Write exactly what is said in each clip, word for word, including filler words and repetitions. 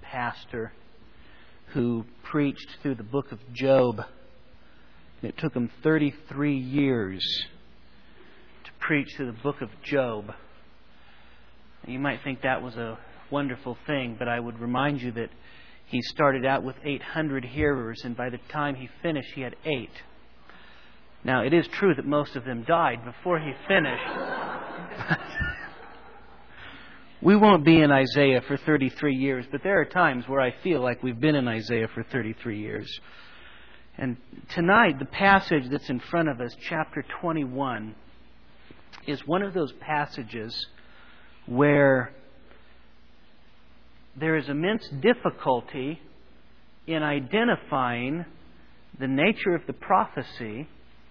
pastor who preached through the book of Job. It took him thirty-three years to preach through the book of Job. You might think that was a wonderful thing, but I would remind you that he started out with eight hundred hearers, and by the time he finished, he had eight. Now, it is true that most of them died before he finished. We won't be in Isaiah for thirty-three years, but there are times where I feel like we've been in Isaiah for thirty-three years. And tonight, the passage that's in front of us, chapter twenty-one, is one of those passages where there is immense difficulty in identifying the nature of the prophecy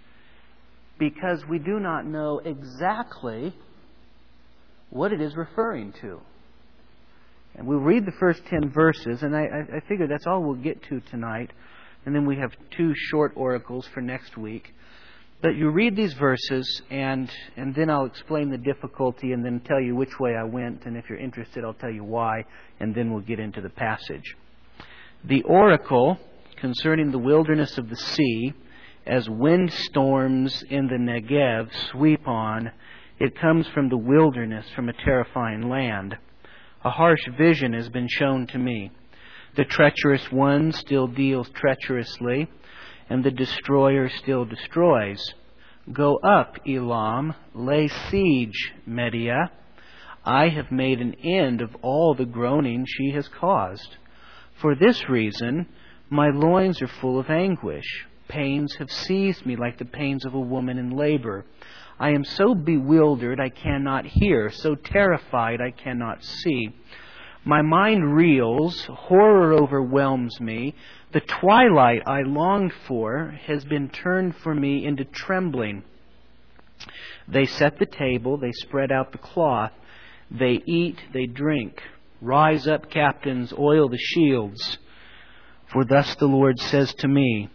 because we do not know exactly what it is referring to. And we'll read the first ten verses, and I, I figure that's all we'll get to tonight. And then we have two short oracles for next week. But you read these verses, and and then I'll explain the difficulty and then tell you which way I went. And if you're interested, I'll tell you why, and then we'll get into the passage. The oracle concerning the wilderness of the sea, as windstorms in the Negev sweep on, it comes from the wilderness, from a terrifying land. A harsh vision has been shown to me. The treacherous one still deals treacherously, and the destroyer still destroys. Go up, Elam, lay siege, Media. I have made an end of all the groaning she has caused. For this reason, my loins are full of anguish. Pains have seized me like the pains of a woman in labor. I am so bewildered I cannot hear, so terrified I cannot see. My mind reels, horror overwhelms me. The twilight I longed for has been turned for me into trembling. They set the table, they spread out the cloth. They eat, they drink. Rise up, captains, oil the shields. For thus the Lord says to me,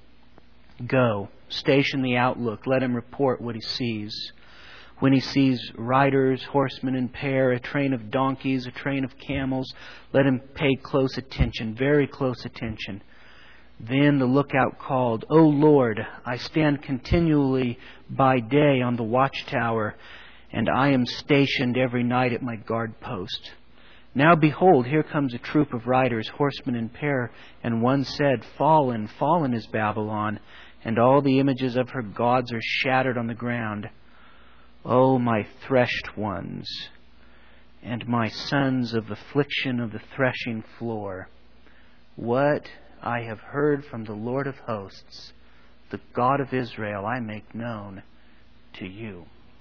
go, station the outlook, let him report what he sees. When he sees riders, horsemen in pair, a train of donkeys, a train of camels, let him pay close attention, very close attention. Then the lookout called, O Lord, I stand continually by day on the watchtower, and I am stationed every night at my guard post. Now behold, here comes a troop of riders, horsemen in pair, and one said, Fallen, fallen is Babylon, and all the images of her gods are shattered on the ground. O my threshed ones, and my sons of affliction of the threshing floor, what I have heard from the Lord of hosts, the God of Israel, I make known to you.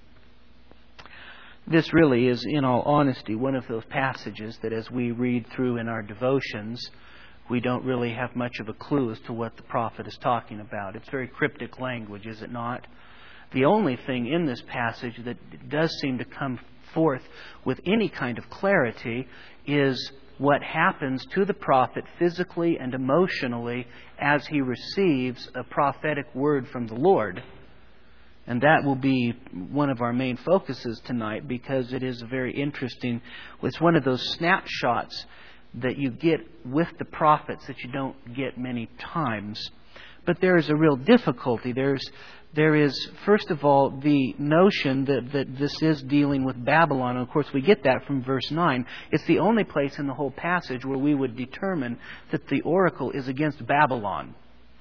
This really is, in all honesty, one of those passages that as we read through in our devotions, we don't really have much of a clue as to what the prophet is talking about. It's very cryptic language, is it not? The only thing in this passage that does seem to come forth with any kind of clarity is what happens to the prophet physically and emotionally as he receives a prophetic word from the Lord. And that will be one of our main focuses tonight because it is a very interesting, it's one of those snapshots that you get with the prophets that you don't get many times. But there is a real difficulty. There's There is, first of all, the notion that, that this is dealing with Babylon. And of course, we get that from verse nine. It's the only place in the whole passage where we would determine that the oracle is against Babylon.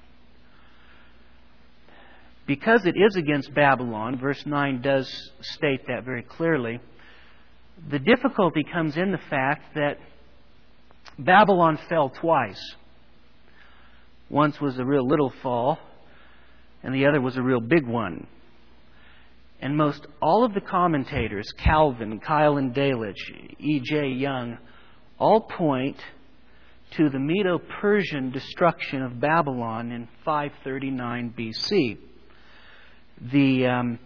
Because it is against Babylon, verse nine does state that very clearly, the difficulty comes in the fact that Babylon fell twice. Once was a real little fall, and the other was a real big one. And most all of the commentators, Calvin, Kyle and Delitzsch, E J Young, all point to the Medo-Persian destruction of Babylon in five thirty-nine B C. The, um,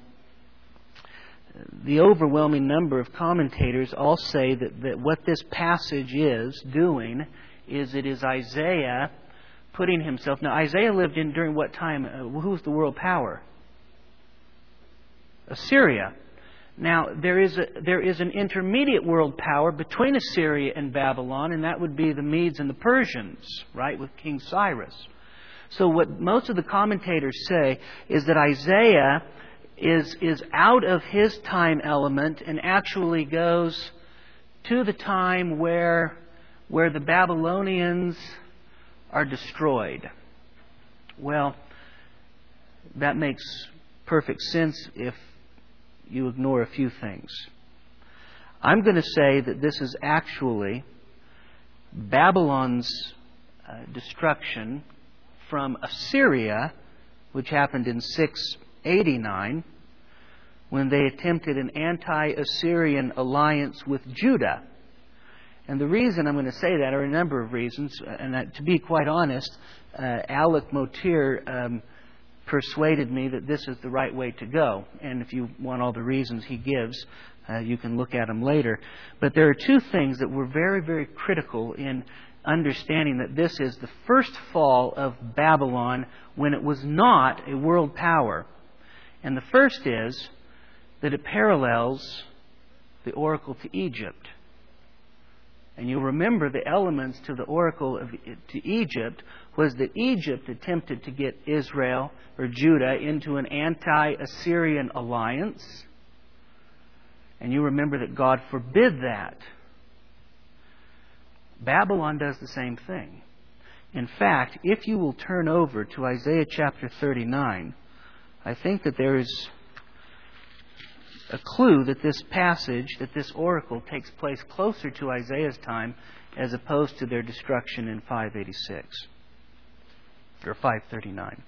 the overwhelming number of commentators all say that, that what this passage is doing is it is Isaiah putting himself... Now, Isaiah lived in during what time? Uh, who was the world power? Assyria. Now, there is, a, there is an intermediate world power between Assyria and Babylon, and that would be the Medes and the Persians, right, with King Cyrus. So what most of the commentators say is that Isaiah is, is out of his time element and actually goes to the time where, where the Babylonians are destroyed. Well, that makes perfect sense if you ignore a few things. I'm going to say that this is actually Babylon's uh, destruction from Assyria, which happened in six eighty-nine, when they attempted an anti-Assyrian alliance with Judah. And the reason I'm going to say that are a number of reasons. And uh, to be quite honest, uh, Alec Motir um, persuaded me that this is the right way to go. And if you want all the reasons he gives, uh, you can look at them later. But there are two things that were very, very critical in understanding that this is the first fall of Babylon when it was not a world power. And the first is that it parallels the oracle to Egypt. And you'll remember the elements to the oracle of, to Egypt was that Egypt attempted to get Israel or Judah into an anti-Assyrian alliance. And you remember that God forbid that. Babylon does the same thing. In fact, if you will turn over to Isaiah chapter thirty-nine, I think that there is a clue that this passage, that this oracle takes place closer to Isaiah's time as opposed to their destruction in five eighty-six or five thirty-nine.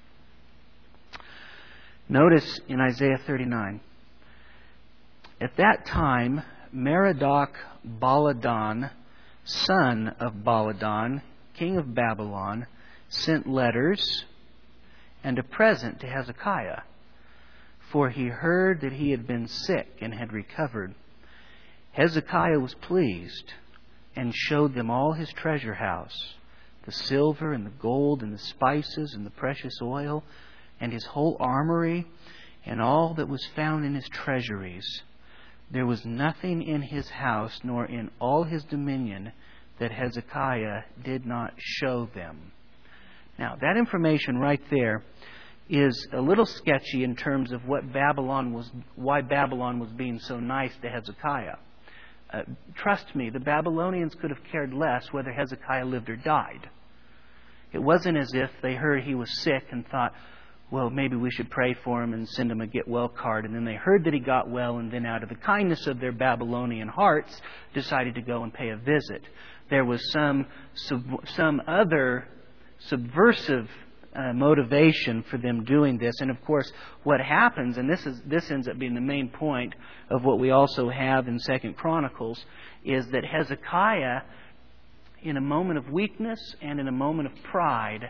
Notice in Isaiah thirty-nine, at that time Merodach Baladan, son of Baladan, king of Babylon, sent letters and a present to Hezekiah, for he heard that he had been sick and had recovered. Hezekiah was pleased and showed them all his treasure house, the silver and the gold and the spices and the precious oil, and his whole armory and all that was found in his treasuries. There was nothing in his house nor in all his dominion that Hezekiah did not show them. Now, that information right there is a little sketchy in terms of what Babylon was, why Babylon was being so nice to Hezekiah. Uh, trust me, the Babylonians could have cared less whether Hezekiah lived or died. It wasn't as if they heard he was sick and thought, well, maybe we should pray for him and send him a get well card. And then they heard that he got well, and then out of the kindness of their Babylonian hearts, decided to go and pay a visit. There was some sub- some other subversive Uh, motivation for them doing this. And of course, what happens, and this is this ends up being the main point of what we also have in Second Chronicles, is that Hezekiah, in a moment of weakness and in a moment of pride,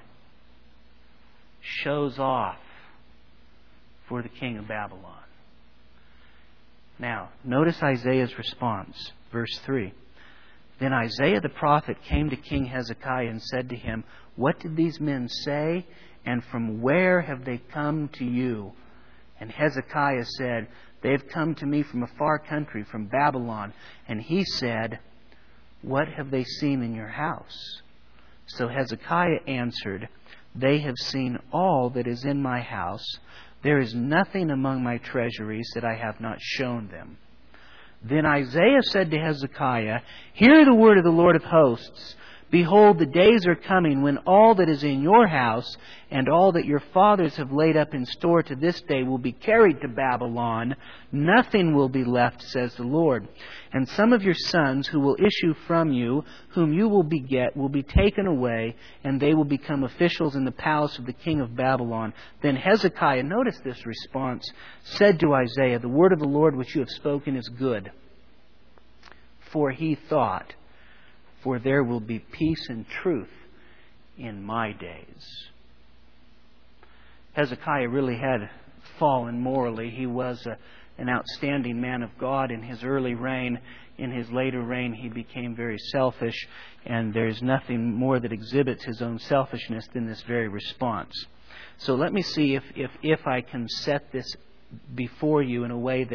shows off for the king of Babylon. Now, notice Isaiah's response, verse three. Then Isaiah the prophet came to King Hezekiah and said to him, "What did these men say, and from where have they come to you?" And Hezekiah said, "They have come to me from a far country, from Babylon." And he said, "What have they seen in your house?" So Hezekiah answered, "They have seen all that is in my house. There is nothing among my treasuries that I have not shown them." Then Isaiah said to Hezekiah, "Hear the word of the Lord of hosts. Behold, the days are coming when all that is in your house and all that your fathers have laid up in store to this day will be carried to Babylon. Nothing will be left, says the Lord. And some of your sons who will issue from you, whom you will beget, will be taken away, and they will become officials in the palace of the king of Babylon." Then Hezekiah, notice this response, said to Isaiah, "The word of the Lord which you have spoken is good." For he thought, "For there will be peace and truth in my days." Hezekiah really had fallen morally. He was a, an outstanding man of God in his early reign. In his later reign, he became very selfish, and there's nothing more that exhibits his own selfishness than this very response. So let me see if, if, if I can set this before you in a way that,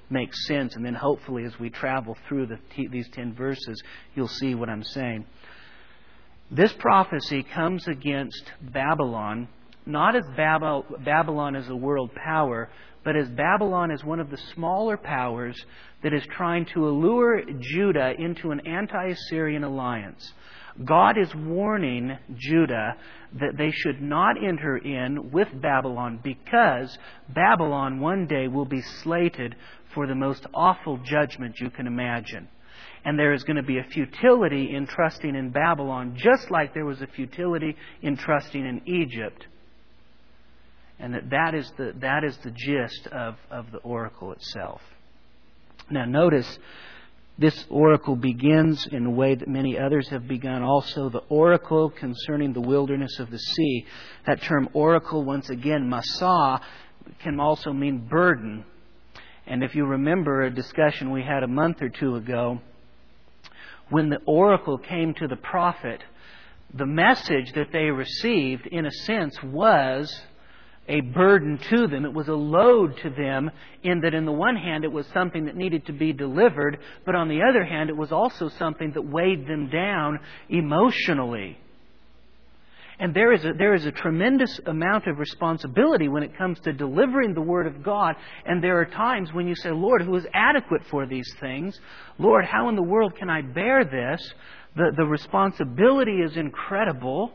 makes sense. And then hopefully as we travel through the t- these ten verses, you'll see what I'm saying. This prophecy comes against Babylon, not as Bab- Babylon as a world power, but as Babylon as one of the smaller powers that is trying to allure Judah into an anti-Assyrian alliance. God is warning Judah that they should not enter in with Babylon, because Babylon one day will be slated for the most awful judgment you can imagine. And there is going to be a futility in trusting in Babylon, just like there was a futility in trusting in Egypt. And that that is the, that is the gist of, of the oracle itself. Now notice, this oracle begins in a way that many others have begun also. The oracle concerning the wilderness of the sea. That term oracle, once again, masah, can also mean burden. And if you remember a discussion we had a month or two ago, when the oracle came to the prophet, the message that they received, in a sense, was a burden to them. It was a load to them, in that, in the one hand, it was something that needed to be delivered, but on the other hand, it was also something that weighed them down emotionally. And there is a, there is a tremendous amount of responsibility when it comes to delivering the Word of God. And there are times when you say, Lord, who is adequate for these things? Lord, how in the world can I bear this? The, the responsibility is incredible.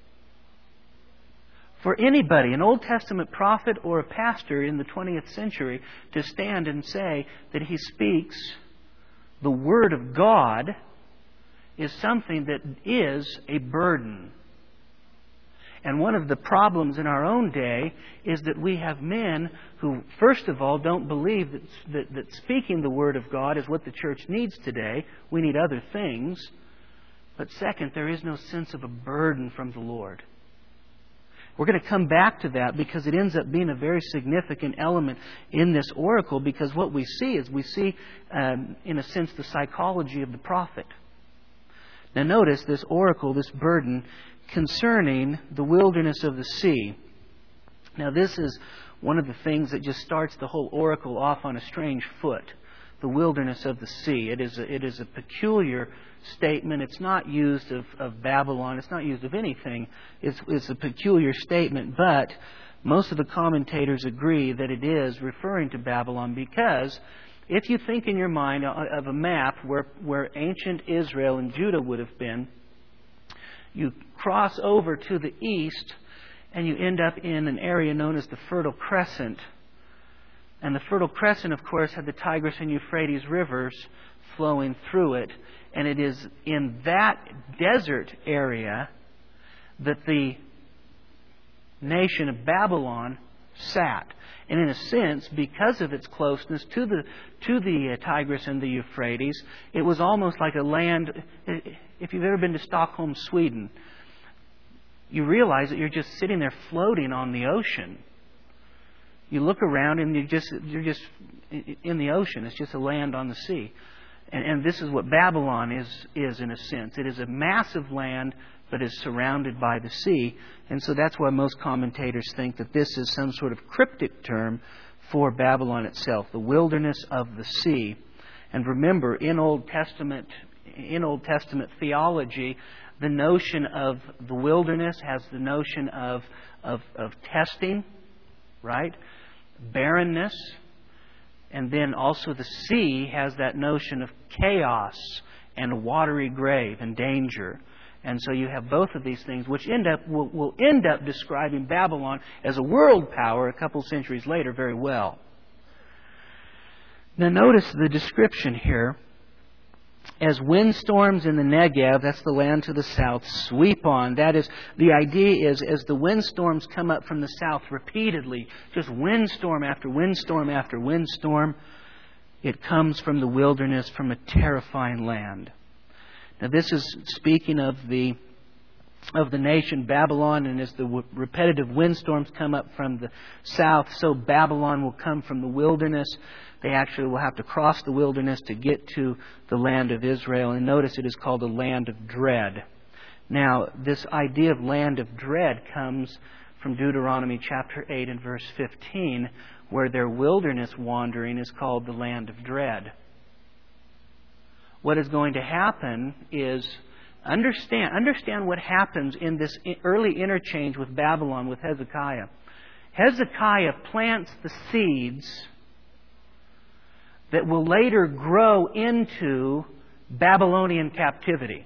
For anybody, an Old Testament prophet or a pastor in the twentieth century, to stand and say that he speaks the Word of God is something that is a burden. And one of the problems in our own day is that we have men who, first of all, don't believe that, that, that speaking the Word of God is what the church needs today. We need other things. But second, there is no sense of a burden from the Lord. We're going to come back to that, because it ends up being a very significant element in this oracle, because what we see is we see, um, in a sense, the psychology of the prophet. Now notice this oracle, this burden, concerning the wilderness of the sea. Now this is one of the things that just starts the whole oracle off on a strange foot. The wilderness of the sea. It is a, it is a peculiar statement. It's not used of, of Babylon. It's not used of anything. It's, it's a peculiar statement. But most of the commentators agree that it is referring to Babylon, because if you think in your mind of a map where, where ancient Israel and Judah would have been, you cross over to the east and you end up in an area known as the Fertile Crescent. And the Fertile Crescent, of course, had the Tigris and Euphrates rivers flowing through it. And it is in that desert area that the nation of Babylon sat. And in a sense, because of its closeness to the to the uh, Tigris and the Euphrates, it was almost like a land. If you've ever been to Stockholm, Sweden, you realize that you're just sitting there floating on the ocean. You look around and you just you're just in the ocean. It's just a land on the sea. And, and this is what Babylon is is in a sense. It is a massive land, but is surrounded by the sea. And so that's why most commentators think that this is some sort of cryptic term for Babylon itself, the wilderness of the sea. And remember, in Old Testament in Old Testament theology, the notion of the wilderness has the notion of of, of testing, right? Barrenness. And then also the sea has that notion of chaos and a watery grave and danger. And so you have both of these things, which end up will, will end up describing Babylon as a world power a couple centuries later very well. Now notice the description here. As windstorms in the Negev, that's the land to the south, sweep on. That is, the idea is, as the windstorms come up from the south repeatedly, just windstorm after windstorm after windstorm, it comes from the wilderness, from a terrifying land. Now this is speaking of the of the nation Babylon, and as the w- repetitive windstorms come up from the south, so Babylon will come from the wilderness. They actually will have to cross the wilderness to get to the land of Israel. And notice it is called a land of dread. Now, this idea of land of dread comes from Deuteronomy chapter eight and verse fifteen, where their wilderness wandering is called the land of dread. What is going to happen is, understand, understand what happens in this early interchange with Babylon, with Hezekiah. Hezekiah plants the seeds that will later grow into Babylonian captivity.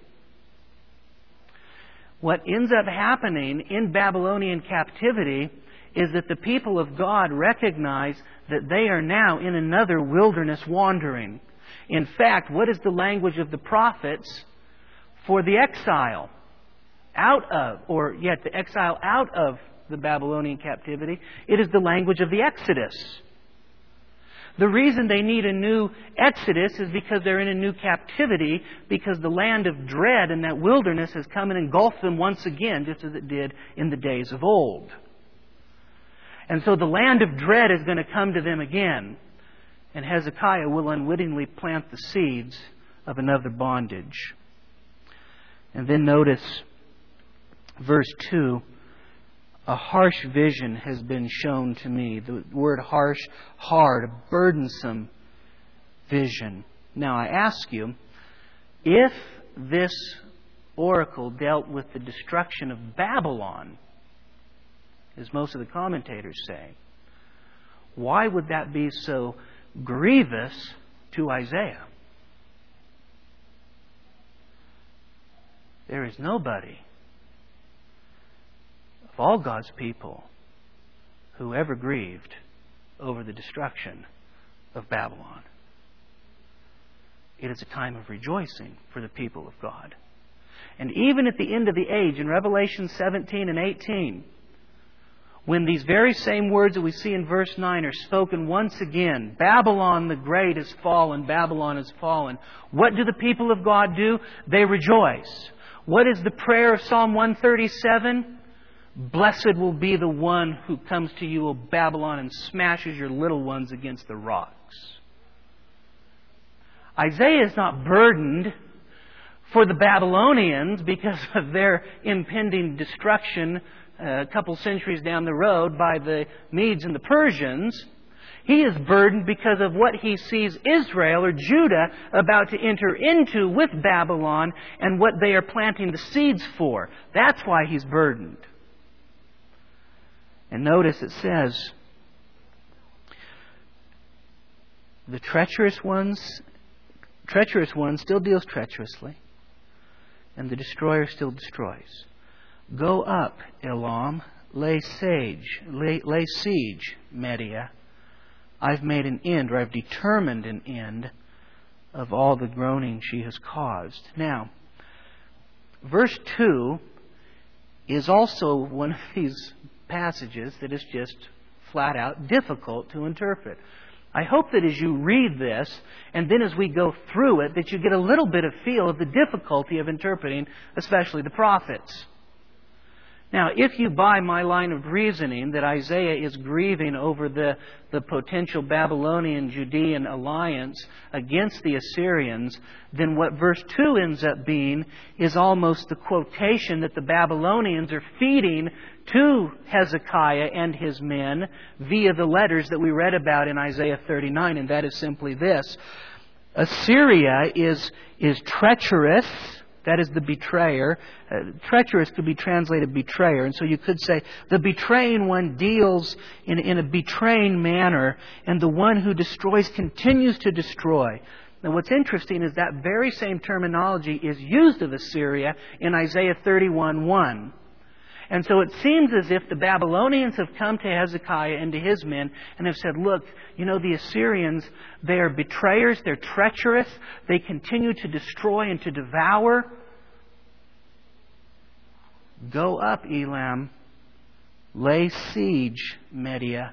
What ends up happening in Babylonian captivity is that the people of God recognize that they are now in another wilderness wandering. In fact, what is the language of the prophets for the exile out of, or yet the exile out of the Babylonian captivity? It is the language of the Exodus. The reason they need a new Exodus is because they're in a new captivity, because the land of dread and that wilderness has come and engulfed them once again, just as it did in the days of old. And so the land of dread is going to come to them again. And Hezekiah will unwittingly plant the seeds of another bondage. And then notice verse two. A harsh vision has been shown to me. The word harsh, hard, a burdensome vision. Now I ask you, if this oracle dealt with the destruction of Babylon, as most of the commentators say, why would that be so grievous to Isaiah? There is nobody of all God's people who ever grieved over the destruction of Babylon. It is a time of rejoicing for the people of God. And even at the end of the age, in Revelation seventeen and eighteen, when these very same words that we see in verse nine are spoken once again, Babylon the great is fallen, Babylon is fallen. What do the people of God do? They rejoice. What is the prayer of Psalm one thirty-seven? Blessed will be the one who comes to you, O Babylon, and smashes your little ones against the rocks. Isaiah is not burdened for the Babylonians because of their impending destruction a couple centuries down the road by the Medes and the Persians. He is burdened because of what he sees Israel or Judah about to enter into with Babylon and what they are planting the seeds for. That's why he's burdened. And notice it says, the treacherous ones, treacherous one still deals treacherously, and the destroyer still destroys. Go up, Elam, lay siege, lay, lay siege, Media. I've made an end, or I've determined an end of all the groaning she has caused. Now, verse two is also one of these passages that is just flat out difficult to interpret. I hope that as you read this, and then as we go through it, that you get a little bit of feel of the difficulty of interpreting, especially the prophets. Now, if you buy my line of reasoning that Isaiah is grieving over the, the potential Babylonian-Judean alliance against the Assyrians, then what verse two ends up being is almost the quotation that the Babylonians are feeding to Hezekiah and his men via the letters that we read about in Isaiah thirty-nine, and that is simply this. Assyria is, is treacherous. That is the betrayer. Uh, treacherous could be translated betrayer. And so you could say the betraying one deals in, in a betraying manner, and the one who destroys continues to destroy. Now what's interesting is that very same terminology is used of Assyria in Isaiah thirty-one one. And so it seems as if the Babylonians have come to Hezekiah and to his men and have said, look, you know, the Assyrians, they are betrayers, they're treacherous, they continue to destroy and to devour. Go up, Elam, lay siege, Media.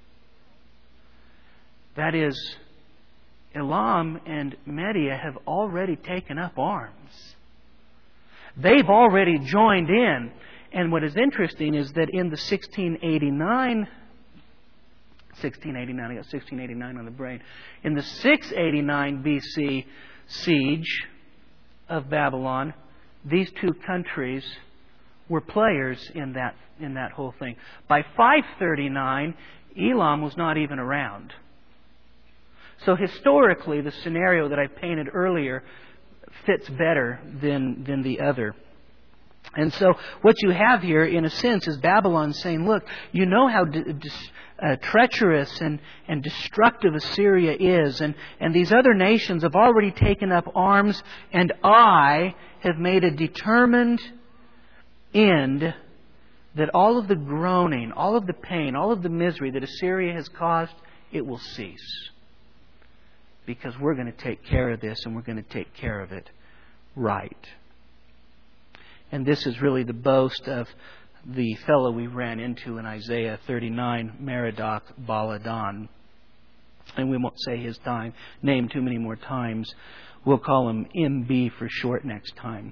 That is, Elam and Media have already taken up arms. They've already joined in. And what is interesting is that in the sixteen eighty-nine, sixteen eighty-nine, I got sixteen eighty-nine on the brain. In the six eighty-nine B C siege of Babylon, these two countries were players in that in that whole thing. By five thirty-nine, Elam was not even around. So historically, the scenario that I painted earlier fits better than, than the other. And so what you have here, in a sense, is Babylon saying, look, you know how d- d- uh, treacherous and, and destructive Assyria is, and, and these other nations have already taken up arms, and I have made a determined end that all of the groaning, all of the pain, all of the misery that Assyria has caused, it will cease. Because we're going to take care of this, and we're going to take care of it right. And this is really the boast of the fellow we ran into in Isaiah thirty-nine, Merodach Baladan. And we won't say his time, name too many more times. We'll call him M B for short next time.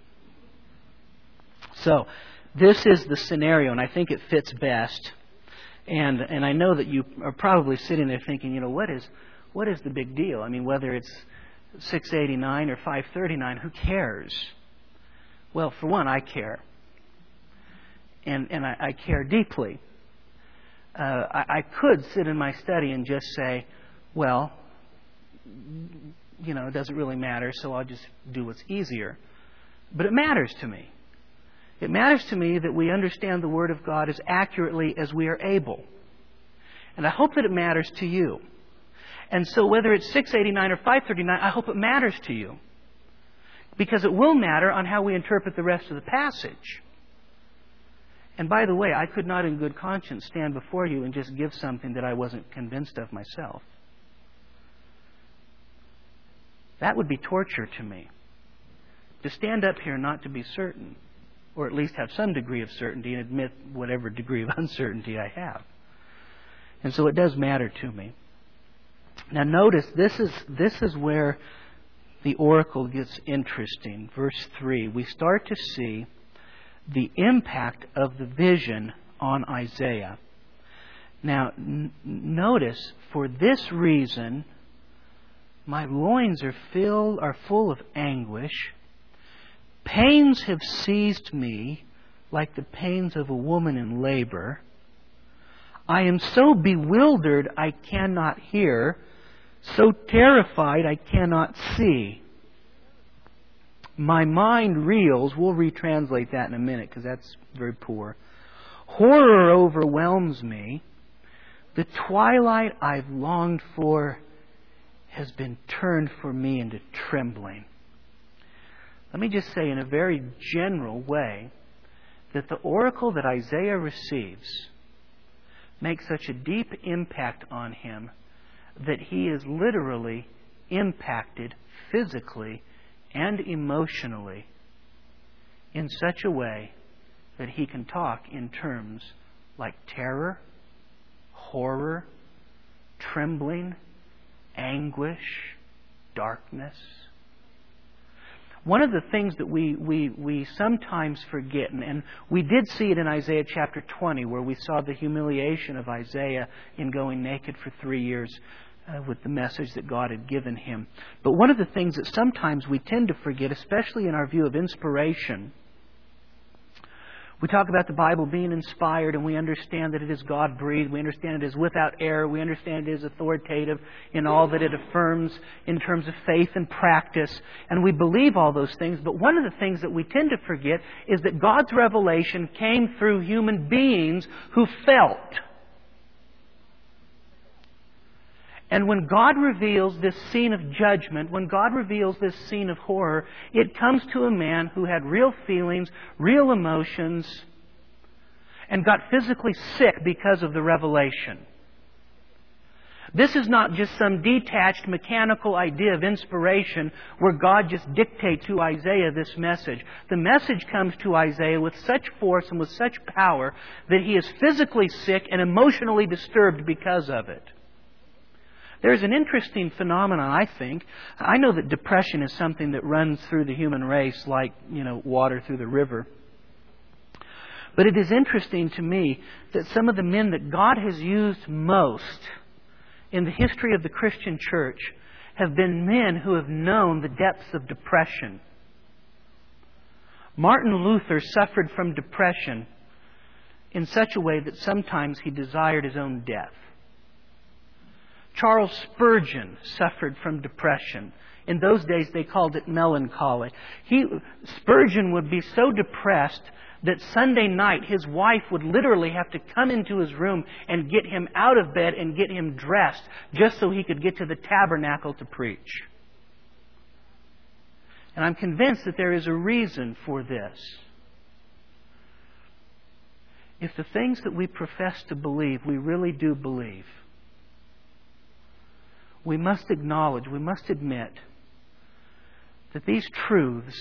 So, this is the scenario, and I think it fits best. And and I know that you are probably sitting there thinking, you know, what is what is the big deal? I mean, whether it's six eighty-nine or five thirty-nine, who cares? Well, for one, I care. And and I, I care deeply. Uh, I, I could sit in my study and just say, well, you know, it doesn't really matter, so I'll just do what's easier. But it matters to me. It matters to me that we understand the Word of God as accurately as we are able. And I hope that it matters to you. And so whether it's six eighty-nine or five thirty-nine, I hope it matters to you. Because it will matter on how we interpret the rest of the passage. And by the way, I could not in good conscience stand before you and just give something that I wasn't convinced of myself. That would be torture to me. To stand up here not to be certain, or at least have some degree of certainty and admit whatever degree of uncertainty I have. And so it does matter to me. Now notice, this is this is where the oracle gets interesting. Verse three, we start to see the impact of the vision on Isaiah. Now, n- notice, for this reason, my loins are filled, are full of anguish. Pains have seized me like the pains of a woman in labor. I am so bewildered I cannot hear, so terrified I cannot see. My mind reels. We'll retranslate that in a minute because that's very poor. Horror overwhelms me. The twilight I've longed for has been turned for me into trembling. Let me just say in a very general way that the oracle that Isaiah receives makes such a deep impact on him that he is literally impacted physically and emotionally in such a way that he can talk in terms like terror, horror, trembling, anguish, darkness. One of the things that we, we, we sometimes forget, and, and we did see it in Isaiah chapter twenty, where we saw the humiliation of Isaiah in going naked for three years uh, with the message that God had given him. But one of the things that sometimes we tend to forget, especially in our view of inspiration, we talk about the Bible being inspired, and we understand that it is God-breathed. We understand it is without error. We understand it is authoritative in all that it affirms in terms of faith and practice. And we believe all those things. But one of the things that we tend to forget is that God's revelation came through human beings who felt. And when God reveals this scene of judgment, when God reveals this scene of horror, it comes to a man who had real feelings, real emotions, and got physically sick because of the revelation. This is not just some detached mechanical idea of inspiration where God just dictates to Isaiah this message. The message comes to Isaiah with such force and with such power that he is physically sick and emotionally disturbed because of it. There's an interesting phenomenon, I think. I know that depression is something that runs through the human race like, you know, water through the river. But it is interesting to me that some of the men that God has used most in the history of the Christian church have been men who have known the depths of depression. Martin Luther suffered from depression in such a way that sometimes he desired his own death. Charles Spurgeon suffered from depression. In those days, they called it melancholy. He, Spurgeon would be so depressed that Sunday night his wife would literally have to come into his room and get him out of bed and get him dressed just so he could get to the tabernacle to preach. And I'm convinced that there is a reason for this. If the things that we profess to believe, we really do believe, we must acknowledge, we must admit that these truths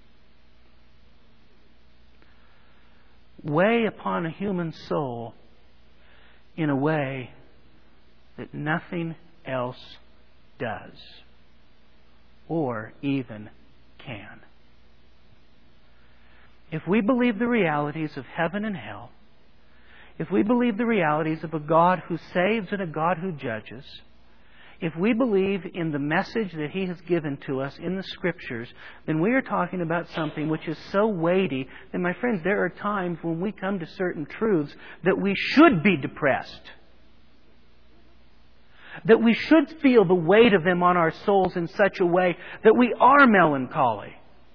weigh upon a human soul in a way that nothing else does, or even can. If we believe the realities of heaven and hell, if we believe the realities of a God who saves and a God who judges, if we believe in the message that He has given to us in the Scriptures, then we are talking about something which is so weighty that, my friends, there are times when we come to certain truths that we should be depressed. That we should feel the weight of them on our souls in such a way that we are melancholy.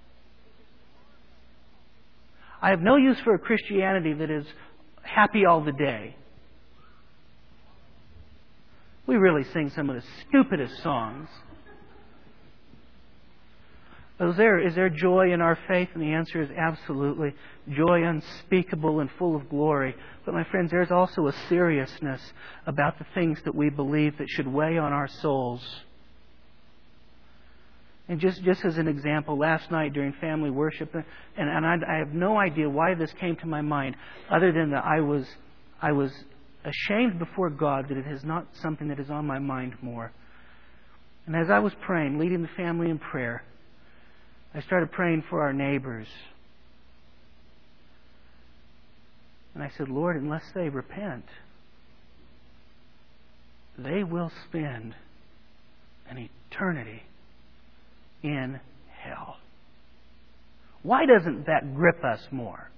I have no use for a Christianity that is happy all the day. We really sing some of the stupidest songs. Is there, is there joy in our faith? And the answer is absolutely. Joy unspeakable and full of glory. But my friends, there's also a seriousness about the things that we believe that should weigh on our souls. And just, just as an example, last night during family worship, and, and I, I have no idea why this came to my mind, other than that I was, I was ashamed before God that it is not something that is on my mind more. And as I was praying, leading the family in prayer, I started praying for our neighbors. And I said, Lord, unless they repent, they will spend an eternity in hell. Why doesn't that grip us more?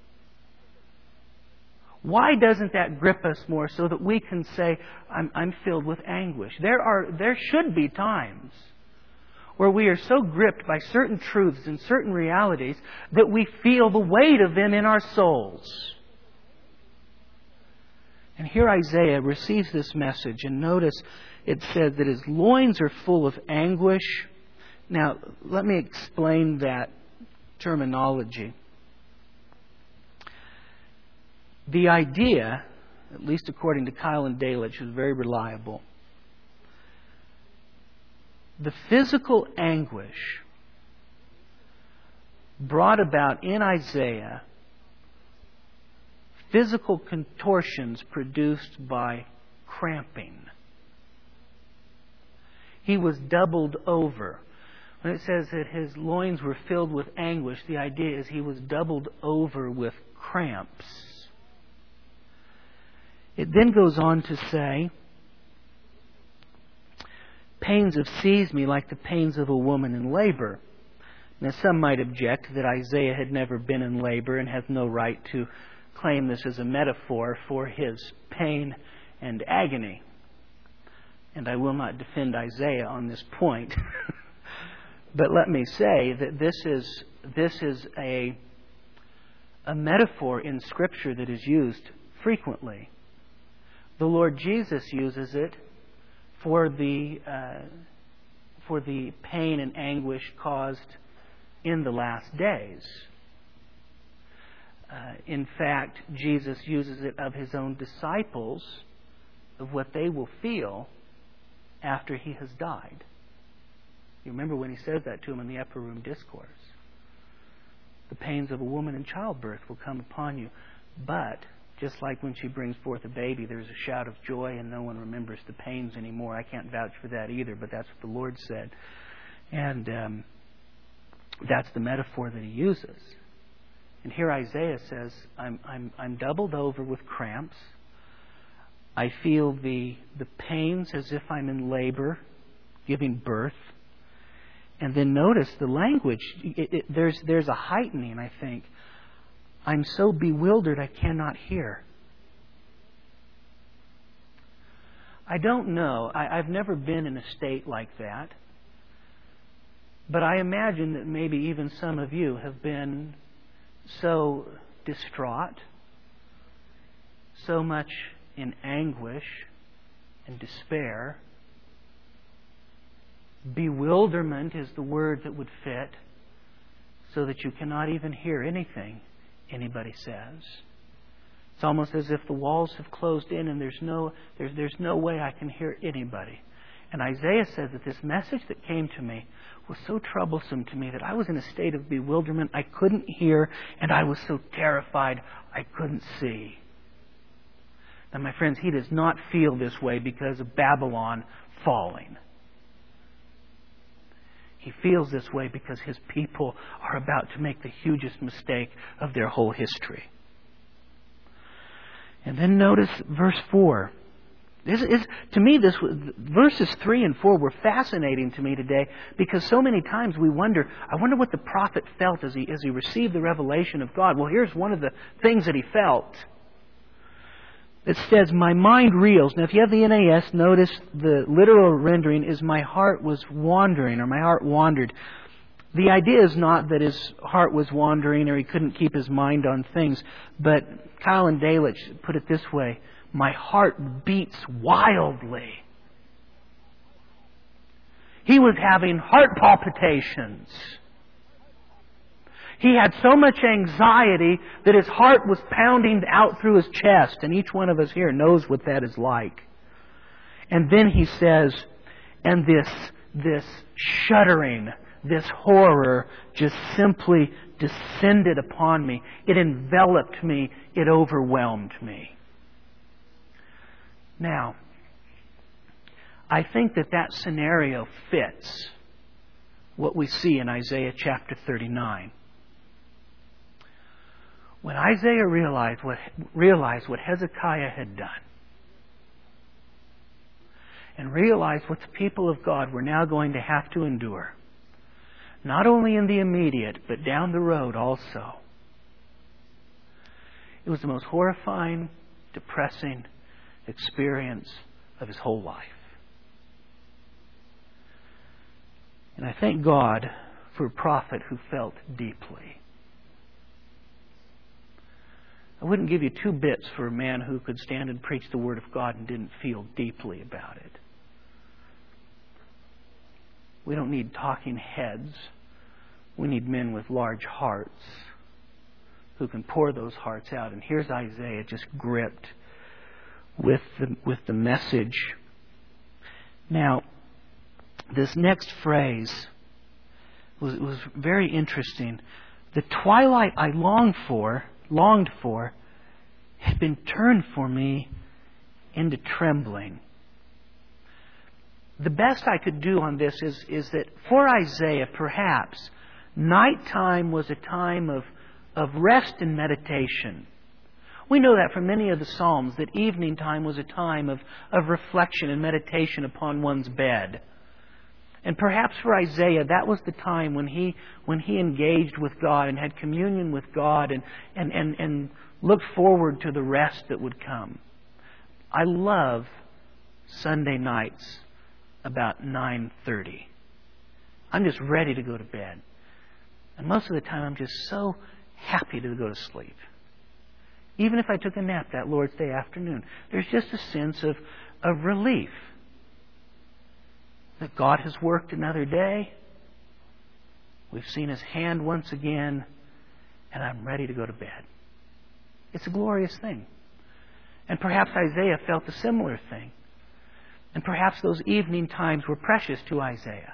Why doesn't that grip us more so that we can say, I'm, I'm filled with anguish? There are, there should be times where we are so gripped by certain truths and certain realities that we feel the weight of them in our souls. And here Isaiah receives this message, and notice it said that his loins are full of anguish. Now, let me explain that terminology. The idea, at least according to Kyle and Delitzsch, who's very reliable, the physical anguish brought about in Isaiah, physical contortions produced by cramping. He was doubled over. When it says that his loins were filled with anguish, the idea is he was doubled over with cramps. It then goes on to say, pains have seized me like the pains of a woman in labor. Now, some might object that Isaiah had never been in labor and has no right to claim this as a metaphor for his pain and agony. And I will not defend Isaiah on this point. But let me say that this is, this is a, a metaphor in Scripture that is used frequently. The Lord Jesus uses it for the uh, for the pain and anguish caused in the last days. Uh, in fact, Jesus uses it of His own disciples, of what they will feel after He has died. You remember when He says that to them in the Upper Room Discourse. The pains of a woman in childbirth will come upon you, but just like when she brings forth a baby, there's a shout of joy and no one remembers the pains anymore. I can't vouch for that either, but that's what the Lord said. And um, that's the metaphor that He uses. And here Isaiah says, I'm, I'm, I'm doubled over with cramps. I feel the, the pains as if I'm in labor, giving birth. And then notice the language. It, it, there's, there's a heightening, I think. I'm so bewildered I cannot hear. I don't know. I, I've never been in a state like that. But I imagine that maybe even some of you have been so distraught, so much in anguish and despair. Bewilderment is the word that would fit, so that you cannot even hear anything anybody says. It's almost as if the walls have closed in and there's no there's there's no way I can hear anybody. And Isaiah says that this message that came to me was so troublesome to me that I was in a state of bewilderment. I couldn't hear, and I was so terrified I couldn't see. Now, my friends, he does not feel this way because of Babylon falling. He feels this way because his people are about to make the hugest mistake of their whole history. And then notice verse four. This is, to me, this verses three and four were fascinating to me today because so many times we wonder, I wonder what the prophet felt as he as he received the revelation of God. Well, here's one of the things that he felt. It says, my mind reels. Now, if you have the N A S, notice the literal rendering is my heart was wandering, or my heart wandered. The idea is not that his heart was wandering or he couldn't keep his mind on things, but Kyle and Dalish put it this way, my heart beats wildly. He was having heart palpitations. He had so much anxiety that his heart was pounding out through his chest. And each one of us here knows what that is like. And then he says, and this, this shuddering, this horror just simply descended upon me. It enveloped me. It overwhelmed me. Now, I think that that scenario fits what we see in Isaiah chapter thirty-nine. When Isaiah realized what, realized what Hezekiah had done, and realized what the people of God were now going to have to endure, not only in the immediate, but down the road also, it was the most horrifying, depressing experience of his whole life. And I thank God for a prophet who felt deeply. I wouldn't give you two bits for a man who could stand and preach the Word of God and didn't feel deeply about it. We don't need talking heads. We need men with large hearts who can pour those hearts out. And here's Isaiah just gripped with the, with the message. Now, this next phrase was, was very interesting. The twilight I longed for, longed for, had been turned for me into trembling. The best I could do on this is, is that for Isaiah, perhaps, nighttime was a time of, of rest and meditation. We know that from many of the Psalms, that evening time was a time of, of reflection and meditation upon one's bed. And perhaps for Isaiah, that was the time when he when he engaged with God and had communion with God and, and, and, and looked forward to the rest that would come. I love Sunday nights about nine thirty. I'm just ready to go to bed. And most of the time I'm just so happy to go to sleep. Even if I took a nap that Lord's Day afternoon, there's just a sense of, of relief. That God has worked another day. We've seen His hand once again, and I'm ready to go to bed. It's a glorious thing. And perhaps Isaiah felt a similar thing. And perhaps those evening times were precious to Isaiah.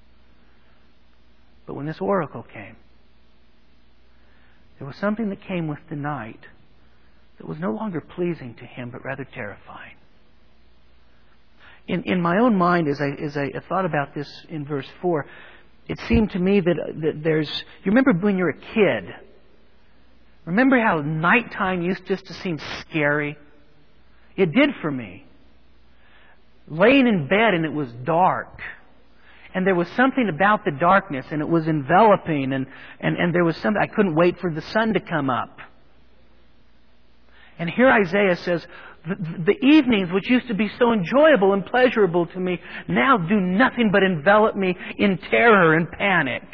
But when this oracle came, there was something that came with the night that was no longer pleasing to him, but rather terrifying. In, in my own mind, as I, as I thought about this in verse four, it seemed to me that, that there's... You remember when you were a kid? Remember how nighttime used just to seem scary? It did for me. Laying in bed and it was dark. And there was something about the darkness and it was enveloping and, and, and there was something... I couldn't wait for the sun to come up. And here Isaiah says, The, the evenings, which used to be so enjoyable and pleasurable to me, now do nothing but envelop me in terror and panic.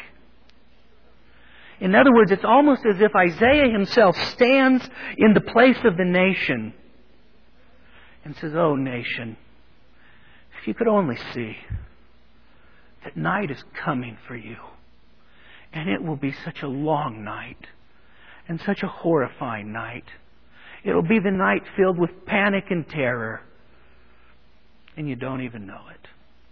In other words, it's almost as if Isaiah himself stands in the place of the nation and says, "Oh, nation, if you could only see that night is coming for you, and it will be such a long night and such a horrifying night. It'll be the night filled with panic and terror, and you don't even know it."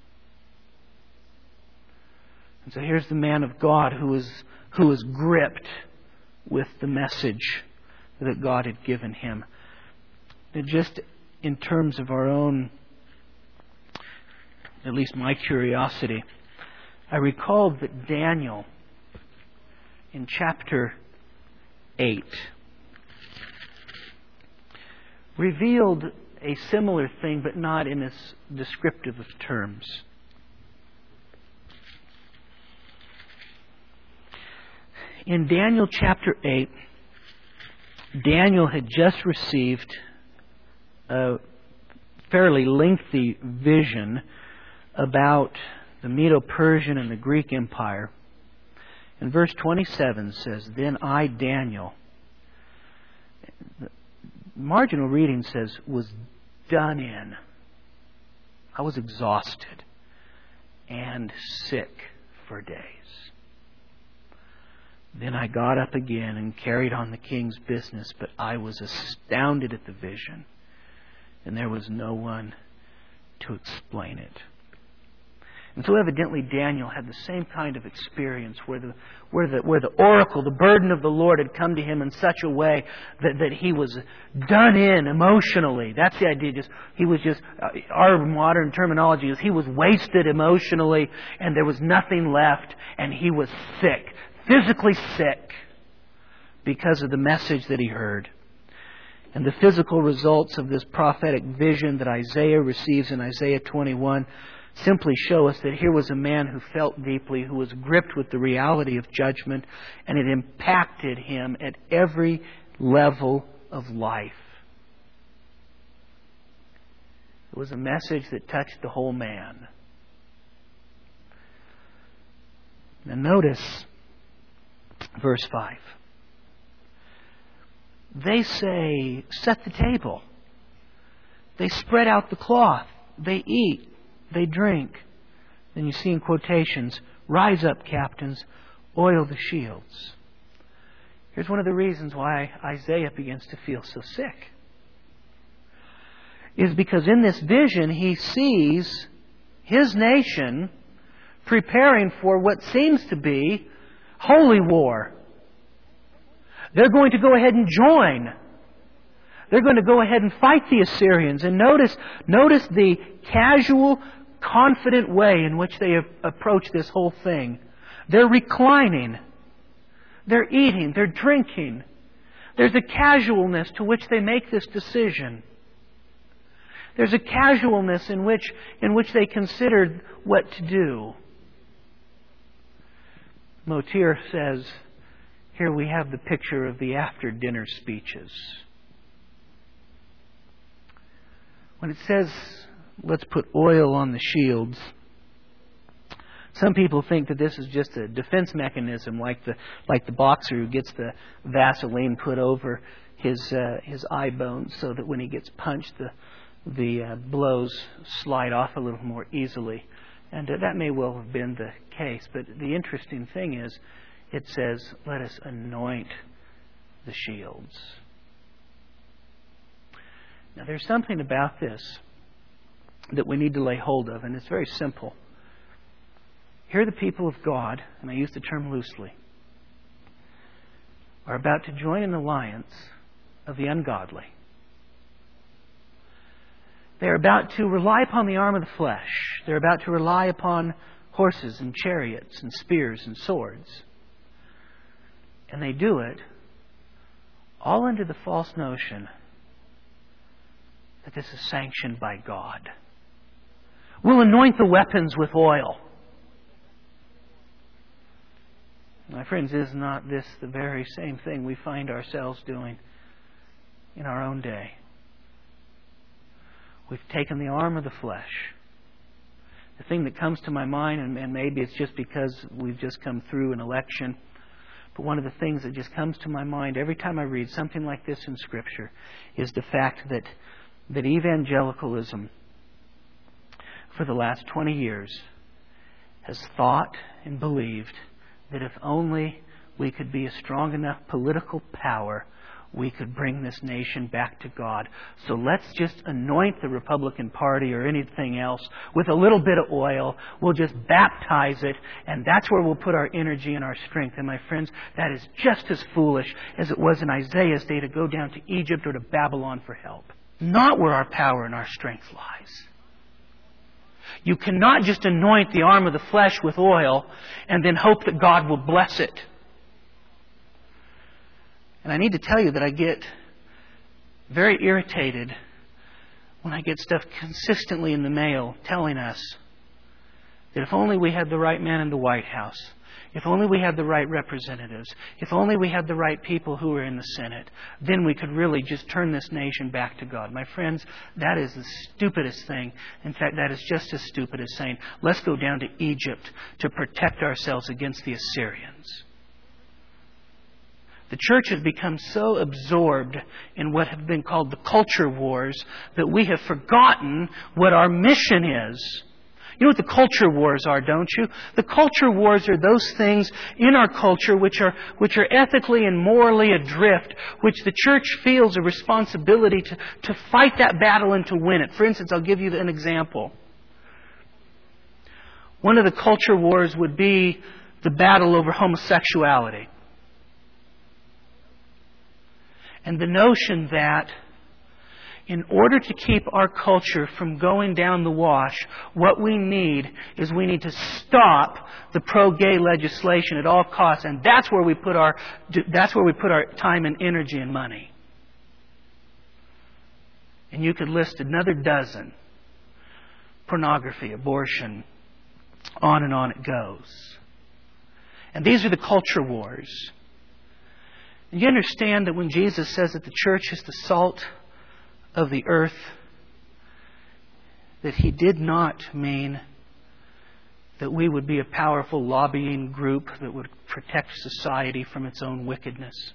And so here's the man of God who is who is gripped with the message that God had given him. And just in terms of our own, at least my curiosity, I recalled that Daniel, in chapter eight, revealed a similar thing, but not in as descriptive of terms. In Daniel chapter eight, Daniel had just received a fairly lengthy vision about the Medo-Persian and the Greek Empire. And verse twenty-seven says, "Then I, Daniel," the marginal reading says, "was done in." I was exhausted and sick for days. Then I got up again and carried on the king's business, but I was astounded at the vision, and there was no one to explain it. And so evidently Daniel had the same kind of experience where the where the where the oracle, the burden of the Lord had come to him in such a way that, that he was done in emotionally. That's the idea. Just he was just uh, our modern terminology is he was wasted emotionally, and there was nothing left, and he was sick, physically sick, because of the message that he heard. And the physical results of this prophetic vision that Isaiah receives in Isaiah twenty-one simply show us that here was a man who felt deeply, who was gripped with the reality of judgment, and it impacted him at every level of life. It was a message that touched the whole man. Now notice verse five. They say, "Set the table." They spread out the cloth. They eat. They drink. Then you see in quotations, "Rise up, captains, oil the shields." Here's one of the reasons why Isaiah begins to feel so sick. Is because in this vision he sees his nation preparing for what seems to be holy war. They're going to go ahead and join. They're going to go ahead and fight the Assyrians. And notice, notice the casual, confident way in which they approach this whole thing. They're reclining. They're eating. They're drinking. There's a casualness to which they make this decision. There's a casualness in which, in which they considered what to do. Motir says, here we have the picture of the after-dinner speeches. When it says, "Let's put oil on the shields," some people think that this is just a defense mechanism, like the like the boxer who gets the Vaseline put over his uh, his eye bones, so that when he gets punched, the the uh, blows slide off a little more easily. And uh, that may well have been the case. But the interesting thing is, it says, "Let us anoint the shields." Now, there's something about this that we need to lay hold of, and it's very simple. Here the people of God, and I use the term loosely, are about to join an alliance of the ungodly. They're about to rely upon the arm of the flesh. They're about to rely upon horses and chariots and spears and swords. And they do it all under the false notion that this is sanctioned by God. We'll anoint the weapons with oil. My friends, is not this the very same thing we find ourselves doing in our own day? We've taken the arm of the flesh. The thing that comes to my mind, and, and maybe it's just because we've just come through an election, but one of the things that just comes to my mind every time I read something like this in Scripture is the fact that, that evangelicalism for the last twenty years has thought and believed that if only we could be a strong enough political power, we could bring this nation back to God. So let's just anoint the Republican Party or anything else with a little bit of oil. We'll just baptize it, and that's where we'll put our energy and our strength. And my friends, that is just as foolish as it was in Isaiah's day to go down to Egypt or to Babylon for help. Not where our power and our strength lies. You cannot just anoint the arm of the flesh with oil and then hope that God will bless it. And I need to tell you that I get very irritated when I get stuff consistently in the mail telling us that if only we had the right man in the White House, if only we had the right representatives, if only we had the right people who are in the Senate, then we could really just turn this nation back to God. My friends, that is the stupidest thing. In fact, that is just as stupid as saying, let's go down to Egypt to protect ourselves against the Assyrians. The church has become so absorbed in what have been called the culture wars that we have forgotten what our mission is. You know what the culture wars are, don't you? The culture wars are those things in our culture which are which are ethically and morally adrift, which the church feels a responsibility to, to fight that battle and to win it. For instance, I'll give you an example. One of the culture wars would be the battle over homosexuality. And the notion that in order to keep our culture from going down the wash, what we need is we need to stop the pro-gay legislation at all costs, and that's where we put our that's where we put our time and energy and money. And you could list another dozen: pornography, abortion, on and on it goes. And these are the culture wars. And you understand that when Jesus says that the church is the salt of the earth, that He did not mean that we would be a powerful lobbying group that would protect society from its own wickedness.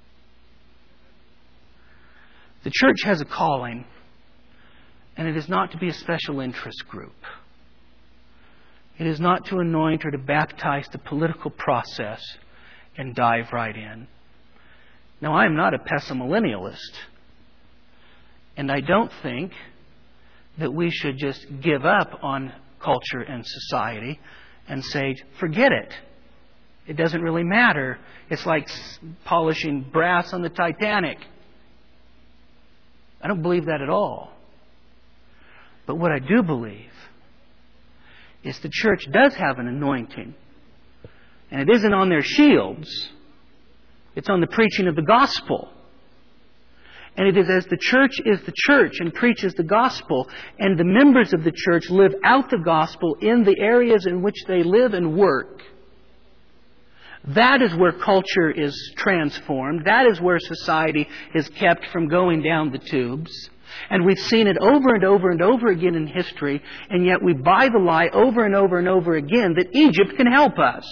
The church has a calling, and it is not to be a special interest group. It is not to anoint or to baptize the political process and dive right in. Now, I am not a pessimillennialist, and I don't think that we should just give up on culture and society and say, forget it. It doesn't really matter. It's like polishing brass on the Titanic. I don't believe that at all. But what I do believe is the church does have an anointing, and it isn't on their shields. It's on the preaching of the gospel. And it is as the church is the church and preaches the gospel, and the members of the church live out the gospel in the areas in which they live and work. That is where culture is transformed. That is where society is kept from going down the tubes. And we've seen it over and over and over again in history, and yet we buy the lie over and over and over again that Egypt can help us.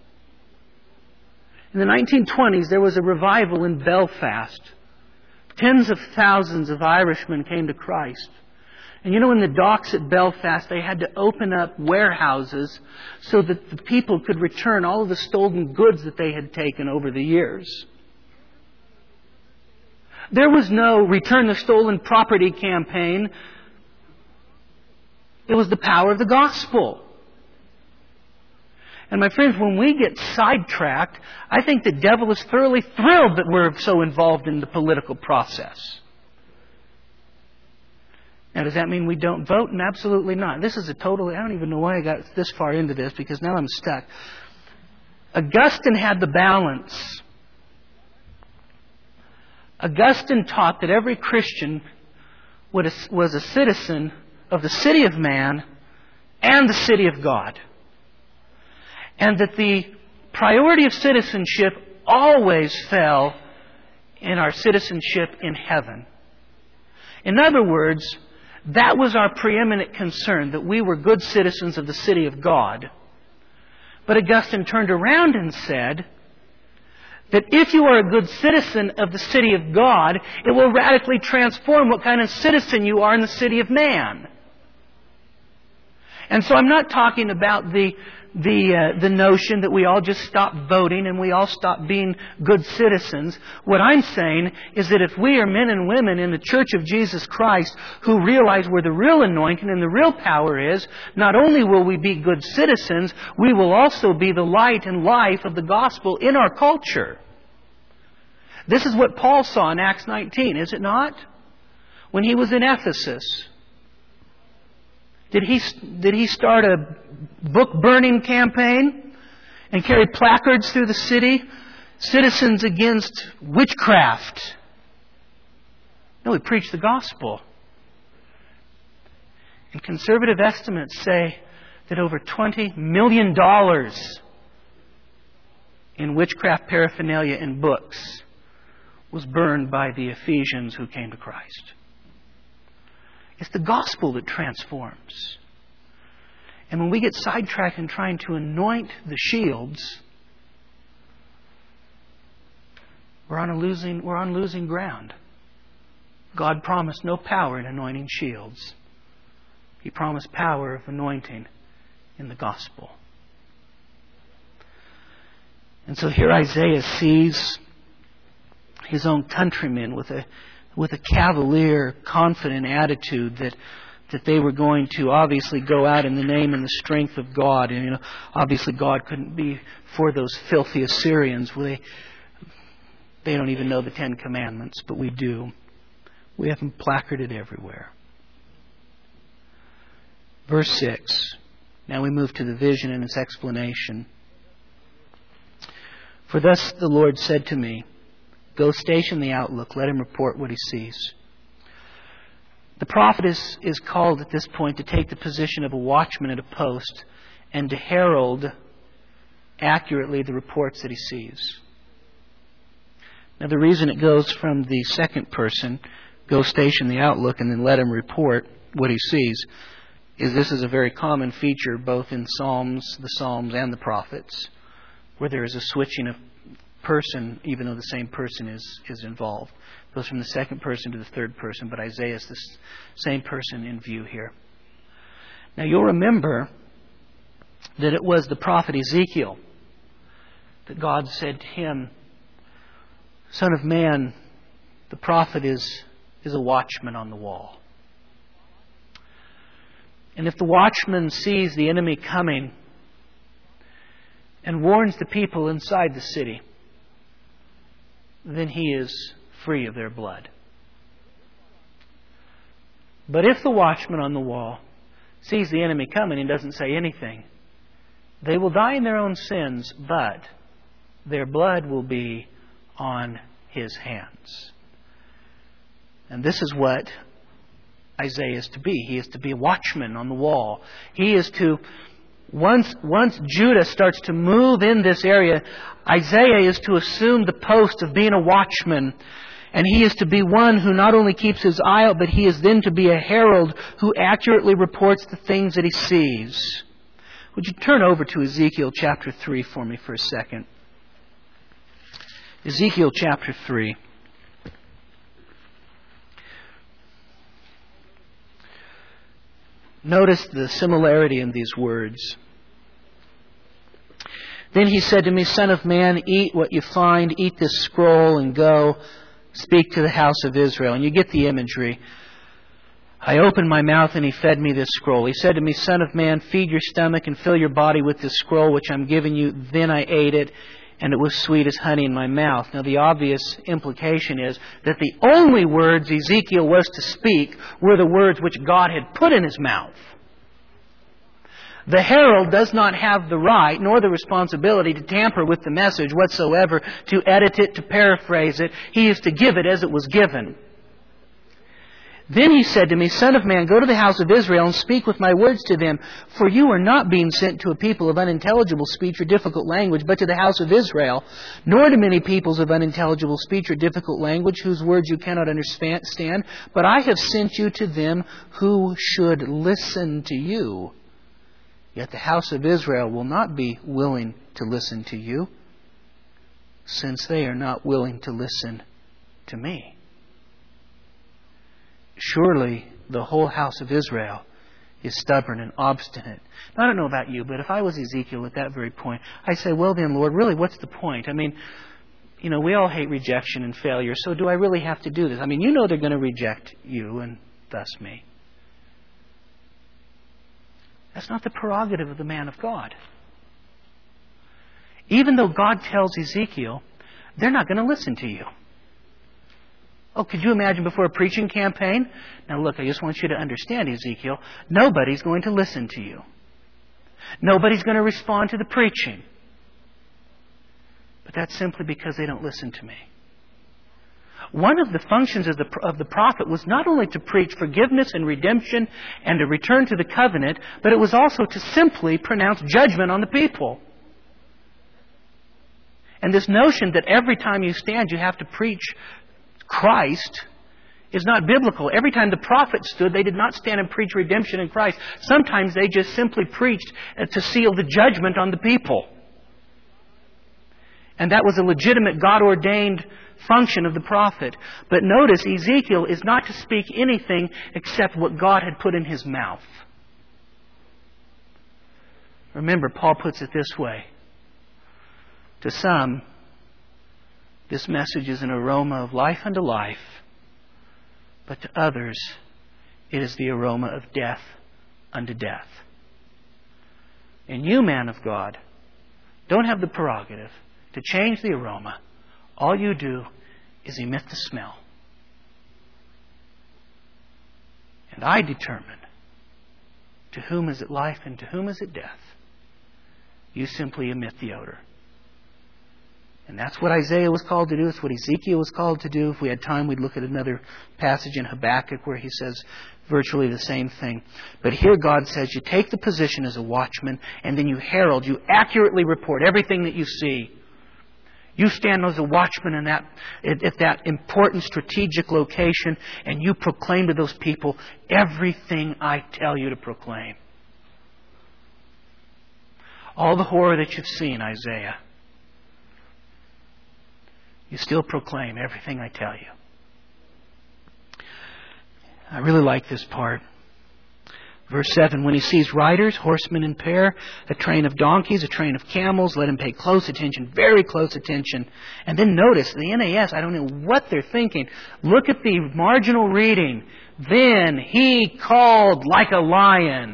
In the nineteen twenties, there was a revival in Belfast. Tens of thousands of Irishmen came to Christ. And you know, in the docks at Belfast, they had to open up warehouses so that the people could return all of the stolen goods that they had taken over the years. There was no Return the Stolen Property campaign. It was the power of the gospel. And my friends, when we get sidetracked, I think the devil is thoroughly thrilled that we're so involved in the political process. Now, does that mean we don't vote? And absolutely not. This is a totally, I don't even know why I got this far into this, because now I'm stuck. Augustine had the balance. Augustine taught that every Christian was a citizen of the city of man and the city of God. And that the priority of citizenship always fell in our citizenship in heaven. In other words, That was our preeminent concern, that we were good citizens of the city of God. But Augustine turned around and said that if you are a good citizen of the city of God, it will radically transform what kind of citizen you are in the city of man. And so I'm not talking about the the uh, the notion that we all just stop voting and we all stop being good citizens. What I'm saying is that if we are men and women in the Church of Jesus Christ who realize where the real anointing and the real power is, not only will we be good citizens, we will also be the light and life of the gospel in our culture. This is what Paul saw in Acts nineteen, is it not? When he was in Ephesus. Did he, did he start a book-burning campaign and carry placards through the city? Citizens against witchcraft. No, he preached the gospel. And conservative estimates say that over twenty million dollars in witchcraft paraphernalia and books was burned by the Ephesians who came to Christ. It's the gospel that transforms. And when we get sidetracked in trying to anoint the shields, we're on a losing, we're on losing ground. God promised no power in anointing shields. He promised power of anointing in the gospel. And so here Isaiah sees his own countrymen with a with a cavalier, confident attitude that that they were going to obviously go out in the name and the strength of God. And, you know, obviously God couldn't be for those filthy Assyrians. They, they don't even know the Ten Commandments, but we do. We have them placarded everywhere. Verse six. Now we move to the vision and its explanation. For thus the Lord said to me, go station the outlook. Let him report what he sees. The prophet is, is called at this point to take the position of a watchman at a post and to herald accurately the reports that he sees. Now the reason it goes from the second person, go station the outlook and then let him report what he sees, is this is a very common feature both in Psalms, the Psalms and the prophets, where there is a switching of person, even though the same person is, is involved. It goes from the second person to the third person, but Isaiah is the same person in view here. Now you'll remember that it was the prophet Ezekiel that God said to him, Son of man, the prophet is, is a watchman on the wall. And if the watchman sees the enemy coming and warns the people inside the city, then he is free of their blood. But if the watchman on the wall sees the enemy coming and doesn't say anything, they will die in their own sins, but their blood will be on his hands. And this is what Isaiah is to be. He is to be a watchman on the wall. He is to Once, once Judah starts to move in this area, Isaiah is to assume the post of being a watchman. And he is to be one who not only keeps his eye out, but he is then to be a herald who accurately reports the things that he sees. Would you turn over to Ezekiel chapter three for me for a second? Ezekiel chapter three. Notice the similarity in these words. Then he said to me, Son of man, eat what you find, eat this scroll and go, speak to the house of Israel. And you get the imagery. I opened my mouth and he fed me this scroll. He said to me, Son of man, feed your stomach and fill your body with this scroll which I'm giving you. Then I ate it, and it was sweet as honey in my mouth. Now the obvious implication is that the only words Ezekiel was to speak were the words which God had put in his mouth. The herald does not have the right nor the responsibility to tamper with the message whatsoever, to edit it, to paraphrase it. He is to give it as it was given. Then he said to me, Son of man, go to the house of Israel and speak with my words to them. For you are not being sent to a people of unintelligible speech or difficult language, but to the house of Israel, nor to many peoples of unintelligible speech or difficult language, whose words you cannot understand. But I have sent you to them who should listen to you. Yet the house of Israel will not be willing to listen to you, since they are not willing to listen to me. Surely the whole house of Israel is stubborn and obstinate. Now, I don't know about you, but if I was Ezekiel at that very point, I'd say, well then, Lord, really, what's the point? I mean, you know, we all hate rejection and failure, so do I really have to do this? I mean, you know they're going to reject you and thus me. That's not the prerogative of the man of God. Even though God tells Ezekiel, they're not going to listen to you. Oh, could you imagine before a preaching campaign? Now look, I just want you to understand, Ezekiel, nobody's going to listen to you. Nobody's going to respond to the preaching. But that's simply because they don't listen to me. One of the functions of the, of the prophet was not only to preach forgiveness and redemption and to return to the covenant, but it was also to simply pronounce judgment on the people. And this notion that every time you stand you have to preach Christ is not biblical. Every time the prophets stood, they did not stand and preach redemption in Christ. Sometimes they just simply preached to seal the judgment on the people. And that was a legitimate God-ordained function of the prophet. But notice, Ezekiel is not to speak anything except what God had put in his mouth. Remember, Paul puts it this way. To some, this message is an aroma of life unto life, but to others, it is the aroma of death unto death. And you, man of God, don't have the prerogative to change the aroma. All you do is emit the smell. And I determine to whom is it life and to whom is it death. You simply emit the odor. And that's what Isaiah was called to do. It's what Ezekiel was called to do. If we had time, we'd look at another passage in Habakkuk where he says virtually the same thing. But here God says you take the position as a watchman and then you herald, you accurately report everything that you see. You stand as a watchman in that, at that important strategic location and you proclaim to those people everything I tell you to proclaim. All the horror that you've seen, Isaiah, you still proclaim everything I tell you. I really like this part. Verse seven, when he sees riders, horsemen in pair, a train of donkeys, a train of camels, let him pay close attention, very close attention. And then notice, the N A S, I don't know what they're thinking. Look at the marginal reading. Then he called like a lion.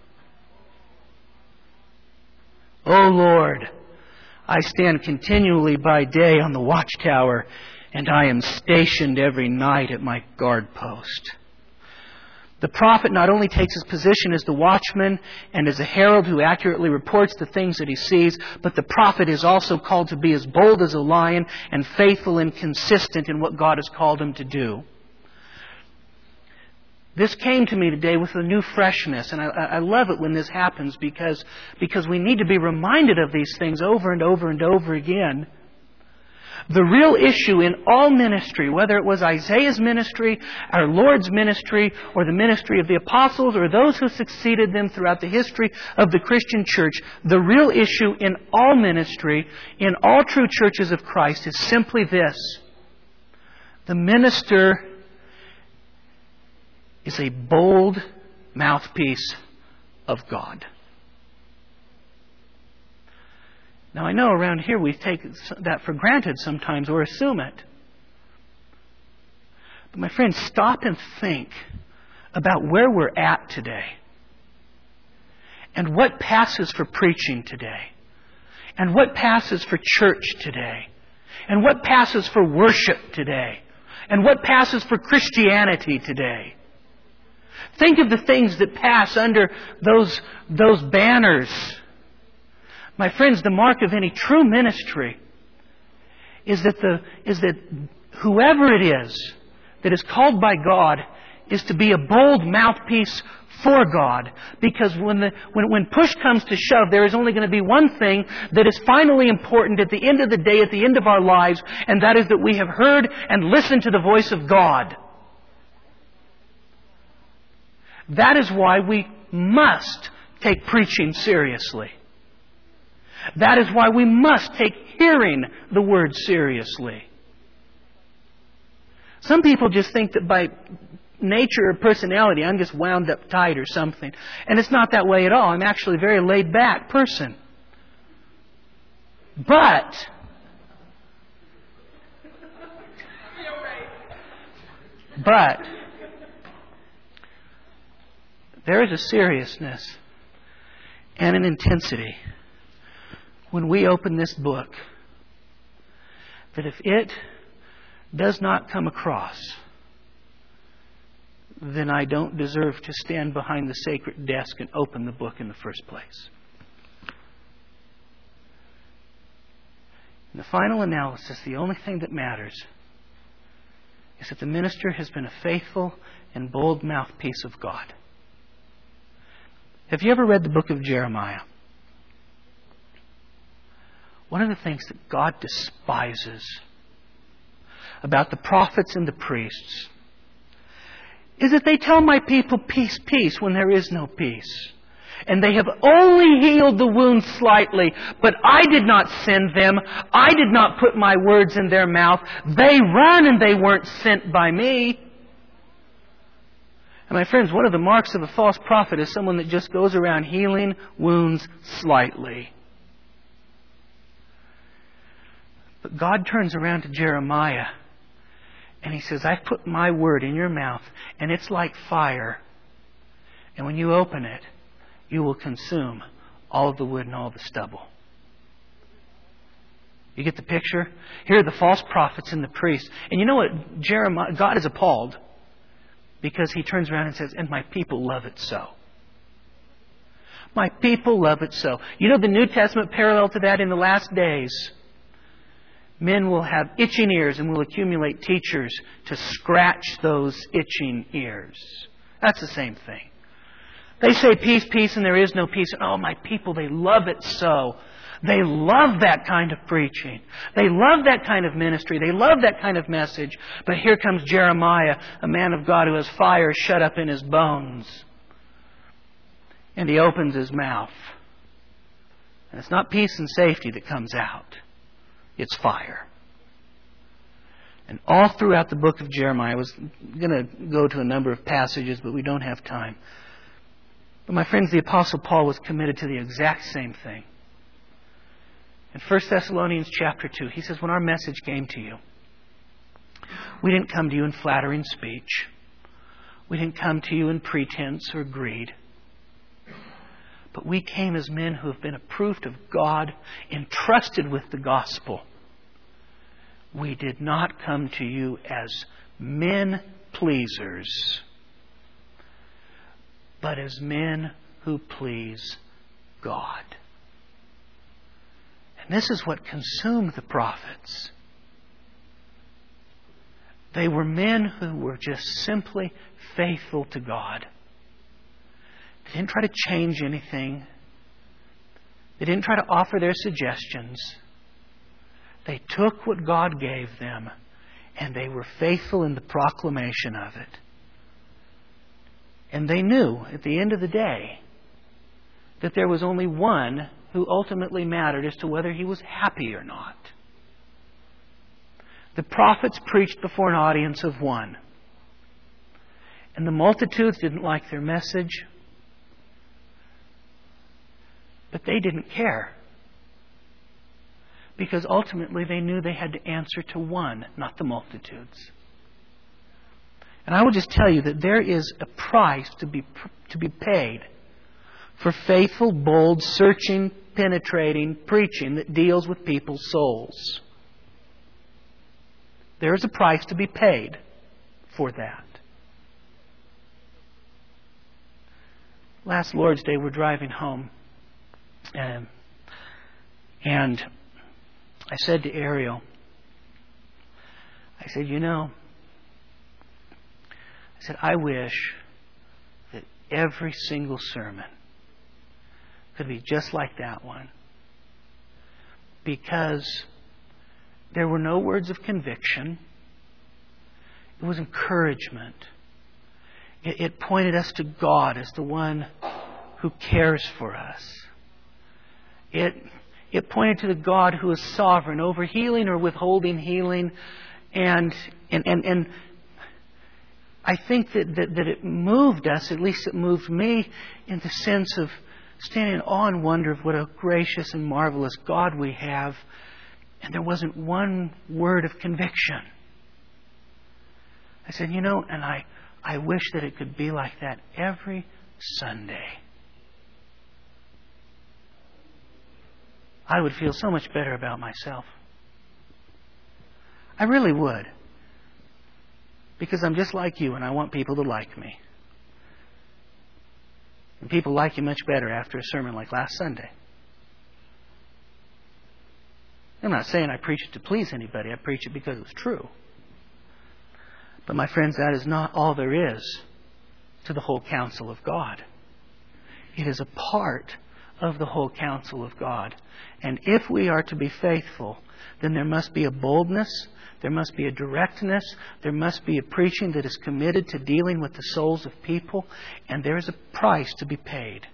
O Lord, I stand continually by day on the watchtower, and I am stationed every night at my guard post. The prophet not only takes his position as the watchman and as a herald who accurately reports the things that he sees, but the prophet is also called to be as bold as a lion and faithful and consistent in what God has called him to do. This came to me today with a new freshness, and I, I love it when this happens because, because we need to be reminded of these things over and over and over again. The real issue in all ministry, whether it was Isaiah's ministry, our Lord's ministry, or the ministry of the apostles, or those who succeeded them throughout the history of the Christian church, the real issue in all ministry, in all true churches of Christ, is simply this. The minister is a bold mouthpiece of God. Now, I know around here we take that for granted sometimes or assume it. But my friends, stop and think about where we're at today and what passes for preaching today and what passes for church today and what passes for worship today and what passes for Christianity today. Think of the things that pass under those, those banners. My friends, the mark of any true ministry is that the is that whoever it is that is called by God is to be a bold mouthpiece for God. Because when, the, when, when push comes to shove, there is only going to be one thing that is finally important at the end of the day, at the end of our lives, and that is that we have heard and listened to the voice of God. That is why we must take preaching seriously. That is why we must take hearing the Word seriously. Some people just think that by nature or personality, I'm just wound up tight or something. And it's not that way at all. I'm actually a very laid-back person. But But there is a seriousness and an intensity when we open this book that if it does not come across, then I don't deserve to stand behind the sacred desk and open the book in the first place. In the final analysis, the only thing that matters is that the minister has been a faithful and bold mouthpiece of God. Have you ever read the book of Jeremiah? One of the things that God despises about the prophets and the priests is that they tell my people peace, peace, when there is no peace. And they have only healed the wound slightly, but I did not send them. I did not put my words in their mouth. They run and they weren't sent by me. And my friends, one of the marks of a false prophet is someone that just goes around healing wounds slightly. But God turns around to Jeremiah and He says, I've put my word in your mouth and it's like fire. And when you open it, you will consume all of the wood and all the stubble. You get the picture? Here are the false prophets and the priests. And you know what? Jeremiah, God is appalled because He turns around and says, and my people love it so. My people love it so. You know the New Testament parallel to that in the last days? Men will have itching ears and will accumulate teachers to scratch those itching ears. That's the same thing. They say peace, peace, and there is no peace. And oh, my people, they love it so. They love that kind of preaching. They love that kind of ministry. They love that kind of message. But here comes Jeremiah, a man of God who has fire shut up in his bones. And he opens his mouth. And it's not peace and safety that comes out. It's fire. And all throughout the book of Jeremiah, I was going to go to a number of passages, but we don't have time. But my friends, the Apostle Paul was committed to the exact same thing. In First Thessalonians chapter two, he says, when our message came to you, we didn't come to you in flattering speech. We didn't come to you in pretense or greed. But we came as men who have been approved of God, entrusted with the gospel. We did not come to you as men pleasers, but as men who please God. And this is what consumed the prophets. They were men who were just simply faithful to God. They didn't try to change anything. They didn't try to offer their suggestions. They took what God gave them and they were faithful in the proclamation of it. And they knew at the end of the day that there was only one who ultimately mattered as to whether he was happy or not. The prophets preached before an audience of one. And the multitudes didn't like their message. But they didn't care. Because ultimately they knew they had to answer to one, not the multitudes. And I will just tell you that there is a price to be to be paid for faithful, bold, searching, penetrating preaching that deals with people's souls. There is a price to be paid for that. Last Lord's Day, we're driving home. Um, and I said to Ariel, I said, you know, I said, I wish that every single sermon could be just like that one. Because there were no words of conviction. It was encouragement. It, it pointed us to God as the one who cares for us. It, it pointed to the God who is sovereign over healing or withholding healing. And, and, and, and I think that, that, that it moved us, at least it moved me, in the sense of standing in awe and wonder of what a gracious and marvelous God we have. And there wasn't one word of conviction. I said, you know, and I, I wish that it could be like that every Sunday. I would feel so much better about myself. I really would. Because I'm just like you and I want people to like me. And people like you much better after a sermon like last Sunday. I'm not saying I preach it to please anybody. I preach it because it's true. But my friends, that is not all there is to the whole counsel of God. It is a part of the whole counsel of God. And if we are to be faithful, then there must be a boldness, there must be a directness, there must be a preaching that is committed to dealing with the souls of people, and there is a price to be paid.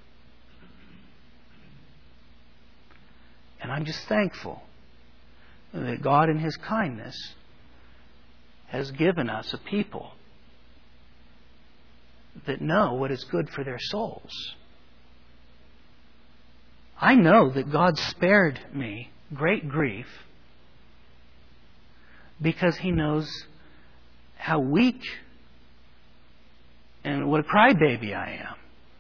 And I'm just thankful that God in His kindness has given us a people that know what is good for their souls. I know that God spared me great grief because He knows how weak and what a crybaby I am.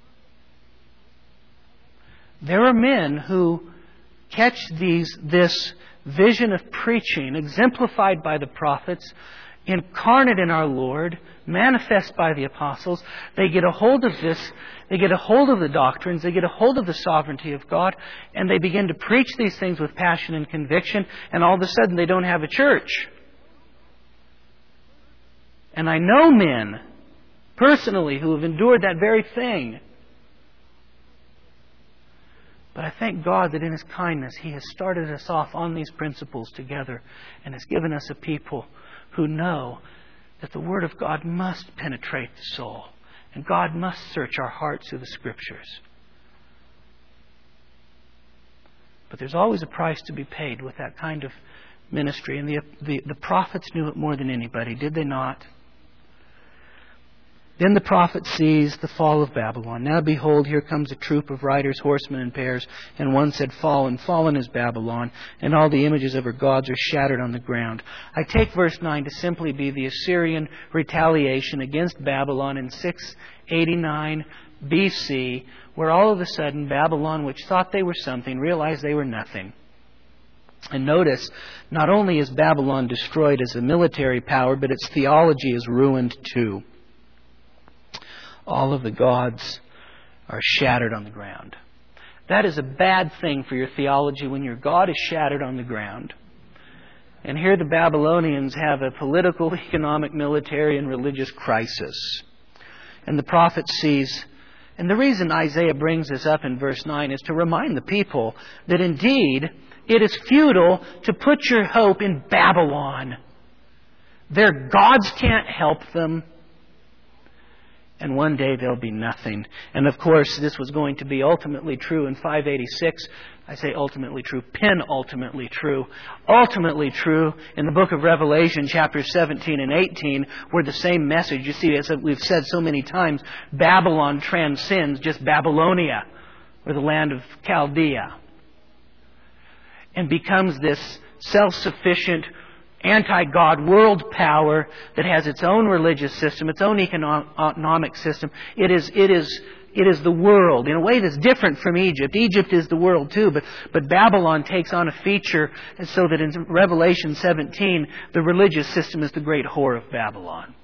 There are men who catch these this vision of preaching exemplified by the prophets, incarnate in our Lord, manifest by the apostles. They get a hold of this, they get a hold of the doctrines, they get a hold of the sovereignty of God, and they begin to preach these things with passion and conviction, and all of a sudden they don't have a church. And I know men, personally, who have endured that very thing. But I thank God that in His kindness He has started us off on these principles together and has given us a people who know that the Word of God must penetrate the soul and God must search our hearts through the Scriptures. But there's always a price to be paid with that kind of ministry. And the, the, the prophets knew it more than anybody, did they not? Then the prophet sees the fall of Babylon. Now behold, here comes a troop of riders, horsemen in pairs. And one said, Fallen, fallen is Babylon, and all the images of her gods are shattered on the ground. I take verse nine to simply be the Assyrian retaliation against Babylon in six eighty-nine B C, where all of a sudden Babylon, which thought they were something, realized they were nothing. And notice, not only is Babylon destroyed as a military power, but its theology is ruined too. All of the gods are shattered on the ground. That is a bad thing for your theology when your God is shattered on the ground. And here the Babylonians have a political, economic, military, and religious crisis. And the prophet sees, and the reason Isaiah brings this up in verse nine is to remind the people that indeed it is futile to put your hope in Babylon. Their gods can't help them. And one day there'll be nothing. And of course, this was going to be ultimately true in five eighty-six. I say ultimately true, penultimately true. Ultimately true in the book of Revelation, chapters seventeen and eighteen, where the same message, you see, as we've said so many times, Babylon transcends just Babylonia, or the land of Chaldea, and becomes this self-sufficient, anti-God world power that has its own religious system, its own economic system. It is, it is, it is the world in a way that's different from Egypt. Egypt is the world too, but, but Babylon takes on a feature so that in Revelation seventeen, the religious system is the great whore of Babylon.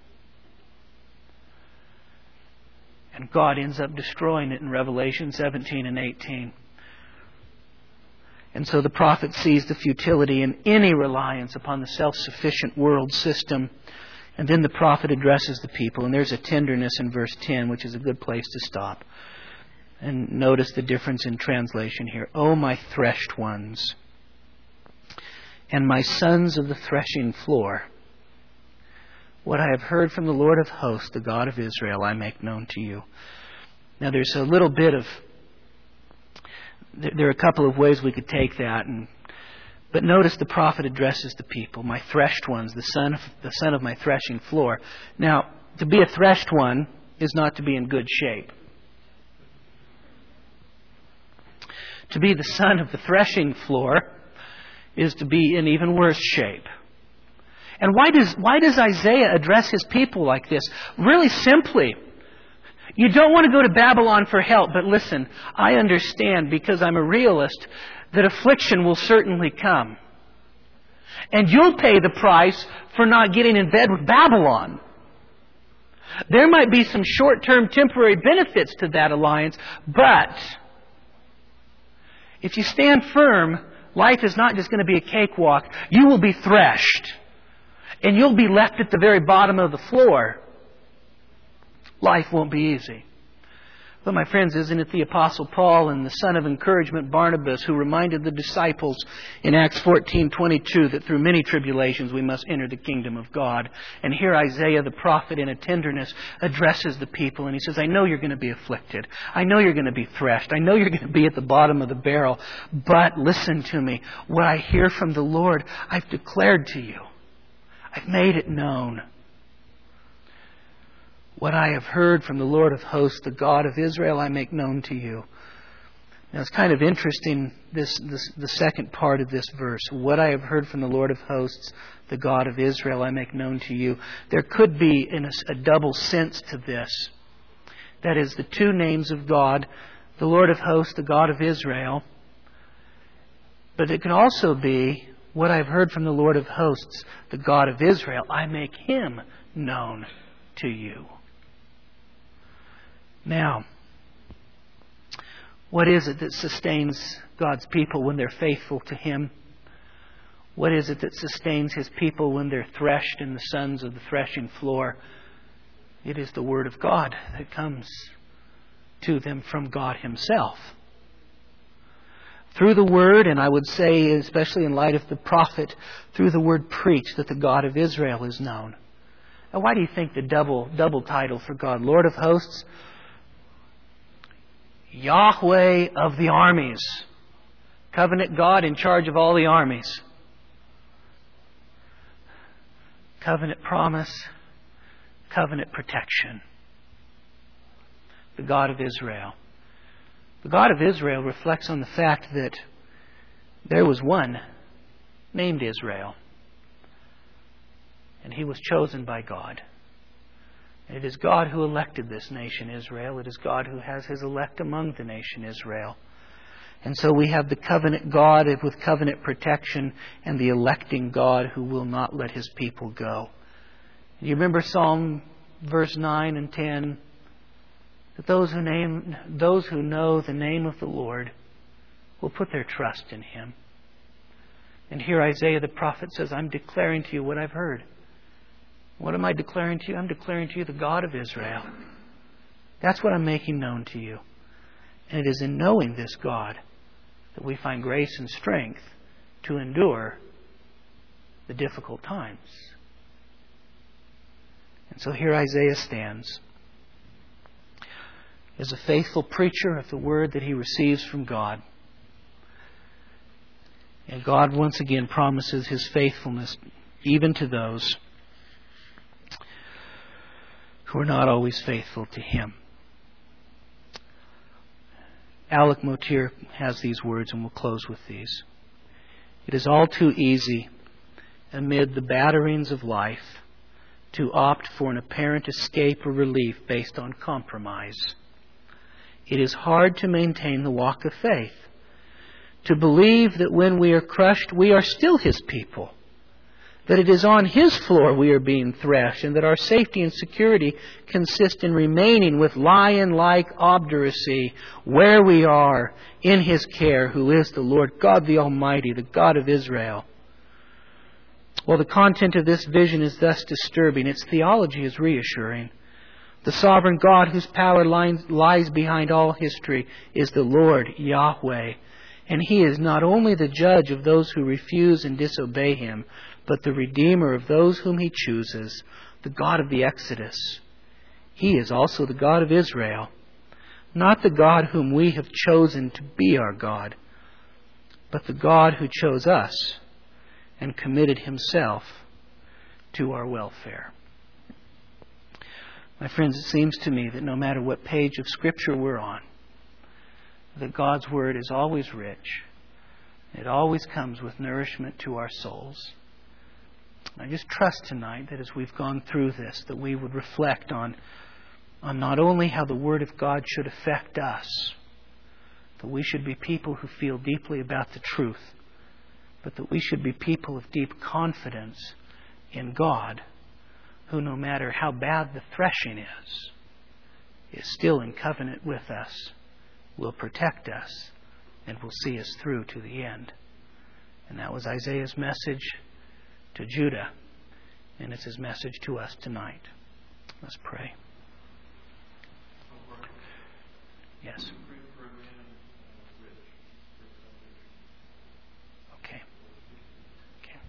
And God ends up destroying it in Revelation seventeen and eighteen. And so the prophet sees the futility in any reliance upon the self-sufficient world system. And then the prophet addresses the people, and there's a tenderness in verse ten, which is a good place to stop. And notice the difference in translation here. "O my threshed ones, and my sons of the threshing floor, what I have heard from the Lord of hosts, the God of Israel, I make known to you." Now there's a little bit of, there are a couple of ways we could take that, and but notice the prophet addresses the people, "my threshed ones, the son of, the son of my threshing floor." Now, to be a threshed one is not to be in good shape. To be the son of the threshing floor is to be in even worse shape. And why does why does Isaiah address his people like this? Really simply, you don't want to go to Babylon for help, but listen, I understand, because I'm a realist, that affliction will certainly come. And you'll pay the price for not getting in bed with Babylon. There might be some short-term temporary benefits to that alliance, but if you stand firm, life is not just going to be a cakewalk. You will be threshed. And you'll be left at the very bottom of the floor. Life won't be easy. But my friends, isn't it the Apostle Paul and the son of encouragement Barnabas who reminded the disciples in Acts fourteen twenty-two that through many tribulations we must enter the kingdom of God? And here Isaiah the prophet in a tenderness addresses the people, and he says, "I know you're going to be afflicted. I know you're going to be threshed. I know you're going to be at the bottom of the barrel. But listen to me. What I hear from the Lord, I've declared to you. I've made it known. What I have heard from the Lord of hosts, the God of Israel, I make known to you." Now it's kind of interesting, this, this the second part of this verse. "What I have heard from the Lord of hosts, the God of Israel, I make known to you." There could be in a, a double sense to this. That is, the two names of God, the Lord of hosts, the God of Israel. But it can also be, "What I have heard from the Lord of hosts, the God of Israel, I make Him known to you." Now, what is it that sustains God's people when they're faithful to Him? What is it that sustains His people when they're threshed in the sons of the threshing floor? It is the Word of God that comes to them from God Himself. Through the Word, and I would say, especially in light of the prophet, through the Word preached, that the God of Israel is known. Now, why do you think the double double title for God? Lord of hosts, Yahweh of the armies. Covenant God in charge of all the armies. Covenant promise, covenant protection. The God of Israel. The God of Israel reflects on the fact that there was one named Israel. And he was chosen by God. And it is God who elected this nation Israel. It is God who has His elect among the nation Israel. And so we have the covenant God with covenant protection and the electing God who will not let His people go. You remember Psalm verse nine and ten? That those who name, those who know the name of the Lord will put their trust in Him. And here Isaiah the prophet says, "I'm declaring to you what I've heard." What am I declaring to you? I'm declaring to you the God of Israel. That's what I'm making known to you. And it is in knowing this God that we find grace and strength to endure the difficult times. And so here Isaiah stands as a faithful preacher of the word that he receives from God. And God once again promises His faithfulness even to those who are not always faithful to Him. Alec Motyer has these words, and we'll close with these. "It is all too easy, amid the batterings of life, to opt for an apparent escape or relief based on compromise. It is hard to maintain the walk of faith, to believe that when we are crushed, we are still His people, that it is on His floor we are being threshed, and that our safety and security consist in remaining with lion-like obduracy where we are in His care, who is the Lord God the Almighty, the God of Israel. While the content of this vision is thus disturbing, its theology is reassuring. The sovereign God whose power lies behind all history is the Lord Yahweh. And He is not only the judge of those who refuse and disobey Him, but the Redeemer of those whom He chooses, the God of the Exodus. He is also the God of Israel, not the God whom we have chosen to be our God, but the God who chose us and committed Himself to our welfare. My friends, it seems to me that no matter what page of Scripture we're on, that God's Word is always rich. It always comes with nourishment to our souls. I just trust tonight that as we've gone through this, that we would reflect on, on not only how the Word of God should affect us, that we should be people who feel deeply about the truth, but that we should be people of deep confidence in God, who, no matter how bad the threshing is, is still in covenant with us, will protect us, and will see us through to the end. And that was Isaiah's message to Judah, and it's his message to us tonight. Let's pray. Yes. Okay. Okay.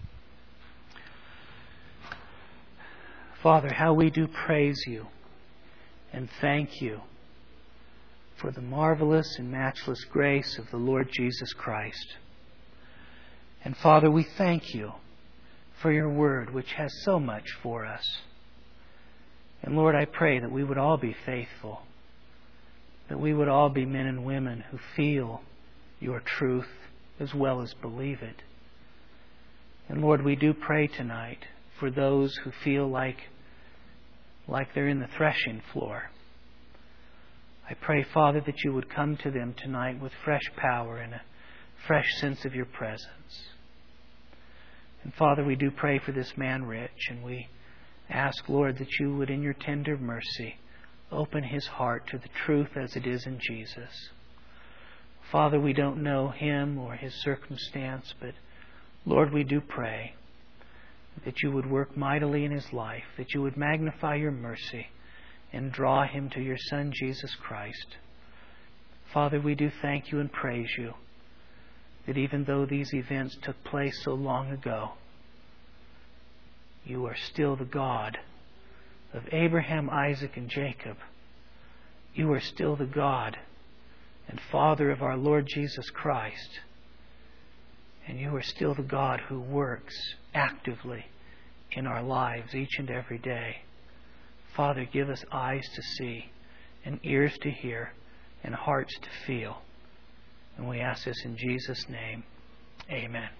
Father, how we do praise You and thank You for the marvelous and matchless grace of the Lord Jesus Christ. And Father, we thank You for Your Word, which has so much for us. And Lord, I pray that we would all be faithful, that we would all be men and women who feel Your truth as well as believe it. And Lord, we do pray tonight for those who feel like, like they're in the threshing floor. I pray, Father, that You would come to them tonight with fresh power and a fresh sense of Your presence. And Father, we do pray for this man Rich, and we ask, Lord, that You would, in Your tender mercy, open his heart to the truth as it is in Jesus. Father, we don't know him or his circumstance, but Lord, we do pray that You would work mightily in his life, that You would magnify Your mercy and draw him to Your Son, Jesus Christ. Father, we do thank You and praise You that even though these events took place so long ago, You are still the God of Abraham, Isaac, and Jacob. You are still the God and Father of our Lord Jesus Christ. And You are still the God who works actively in our lives each and every day. Father, give us eyes to see and ears to hear and hearts to feel. And we ask this in Jesus' name. Amen.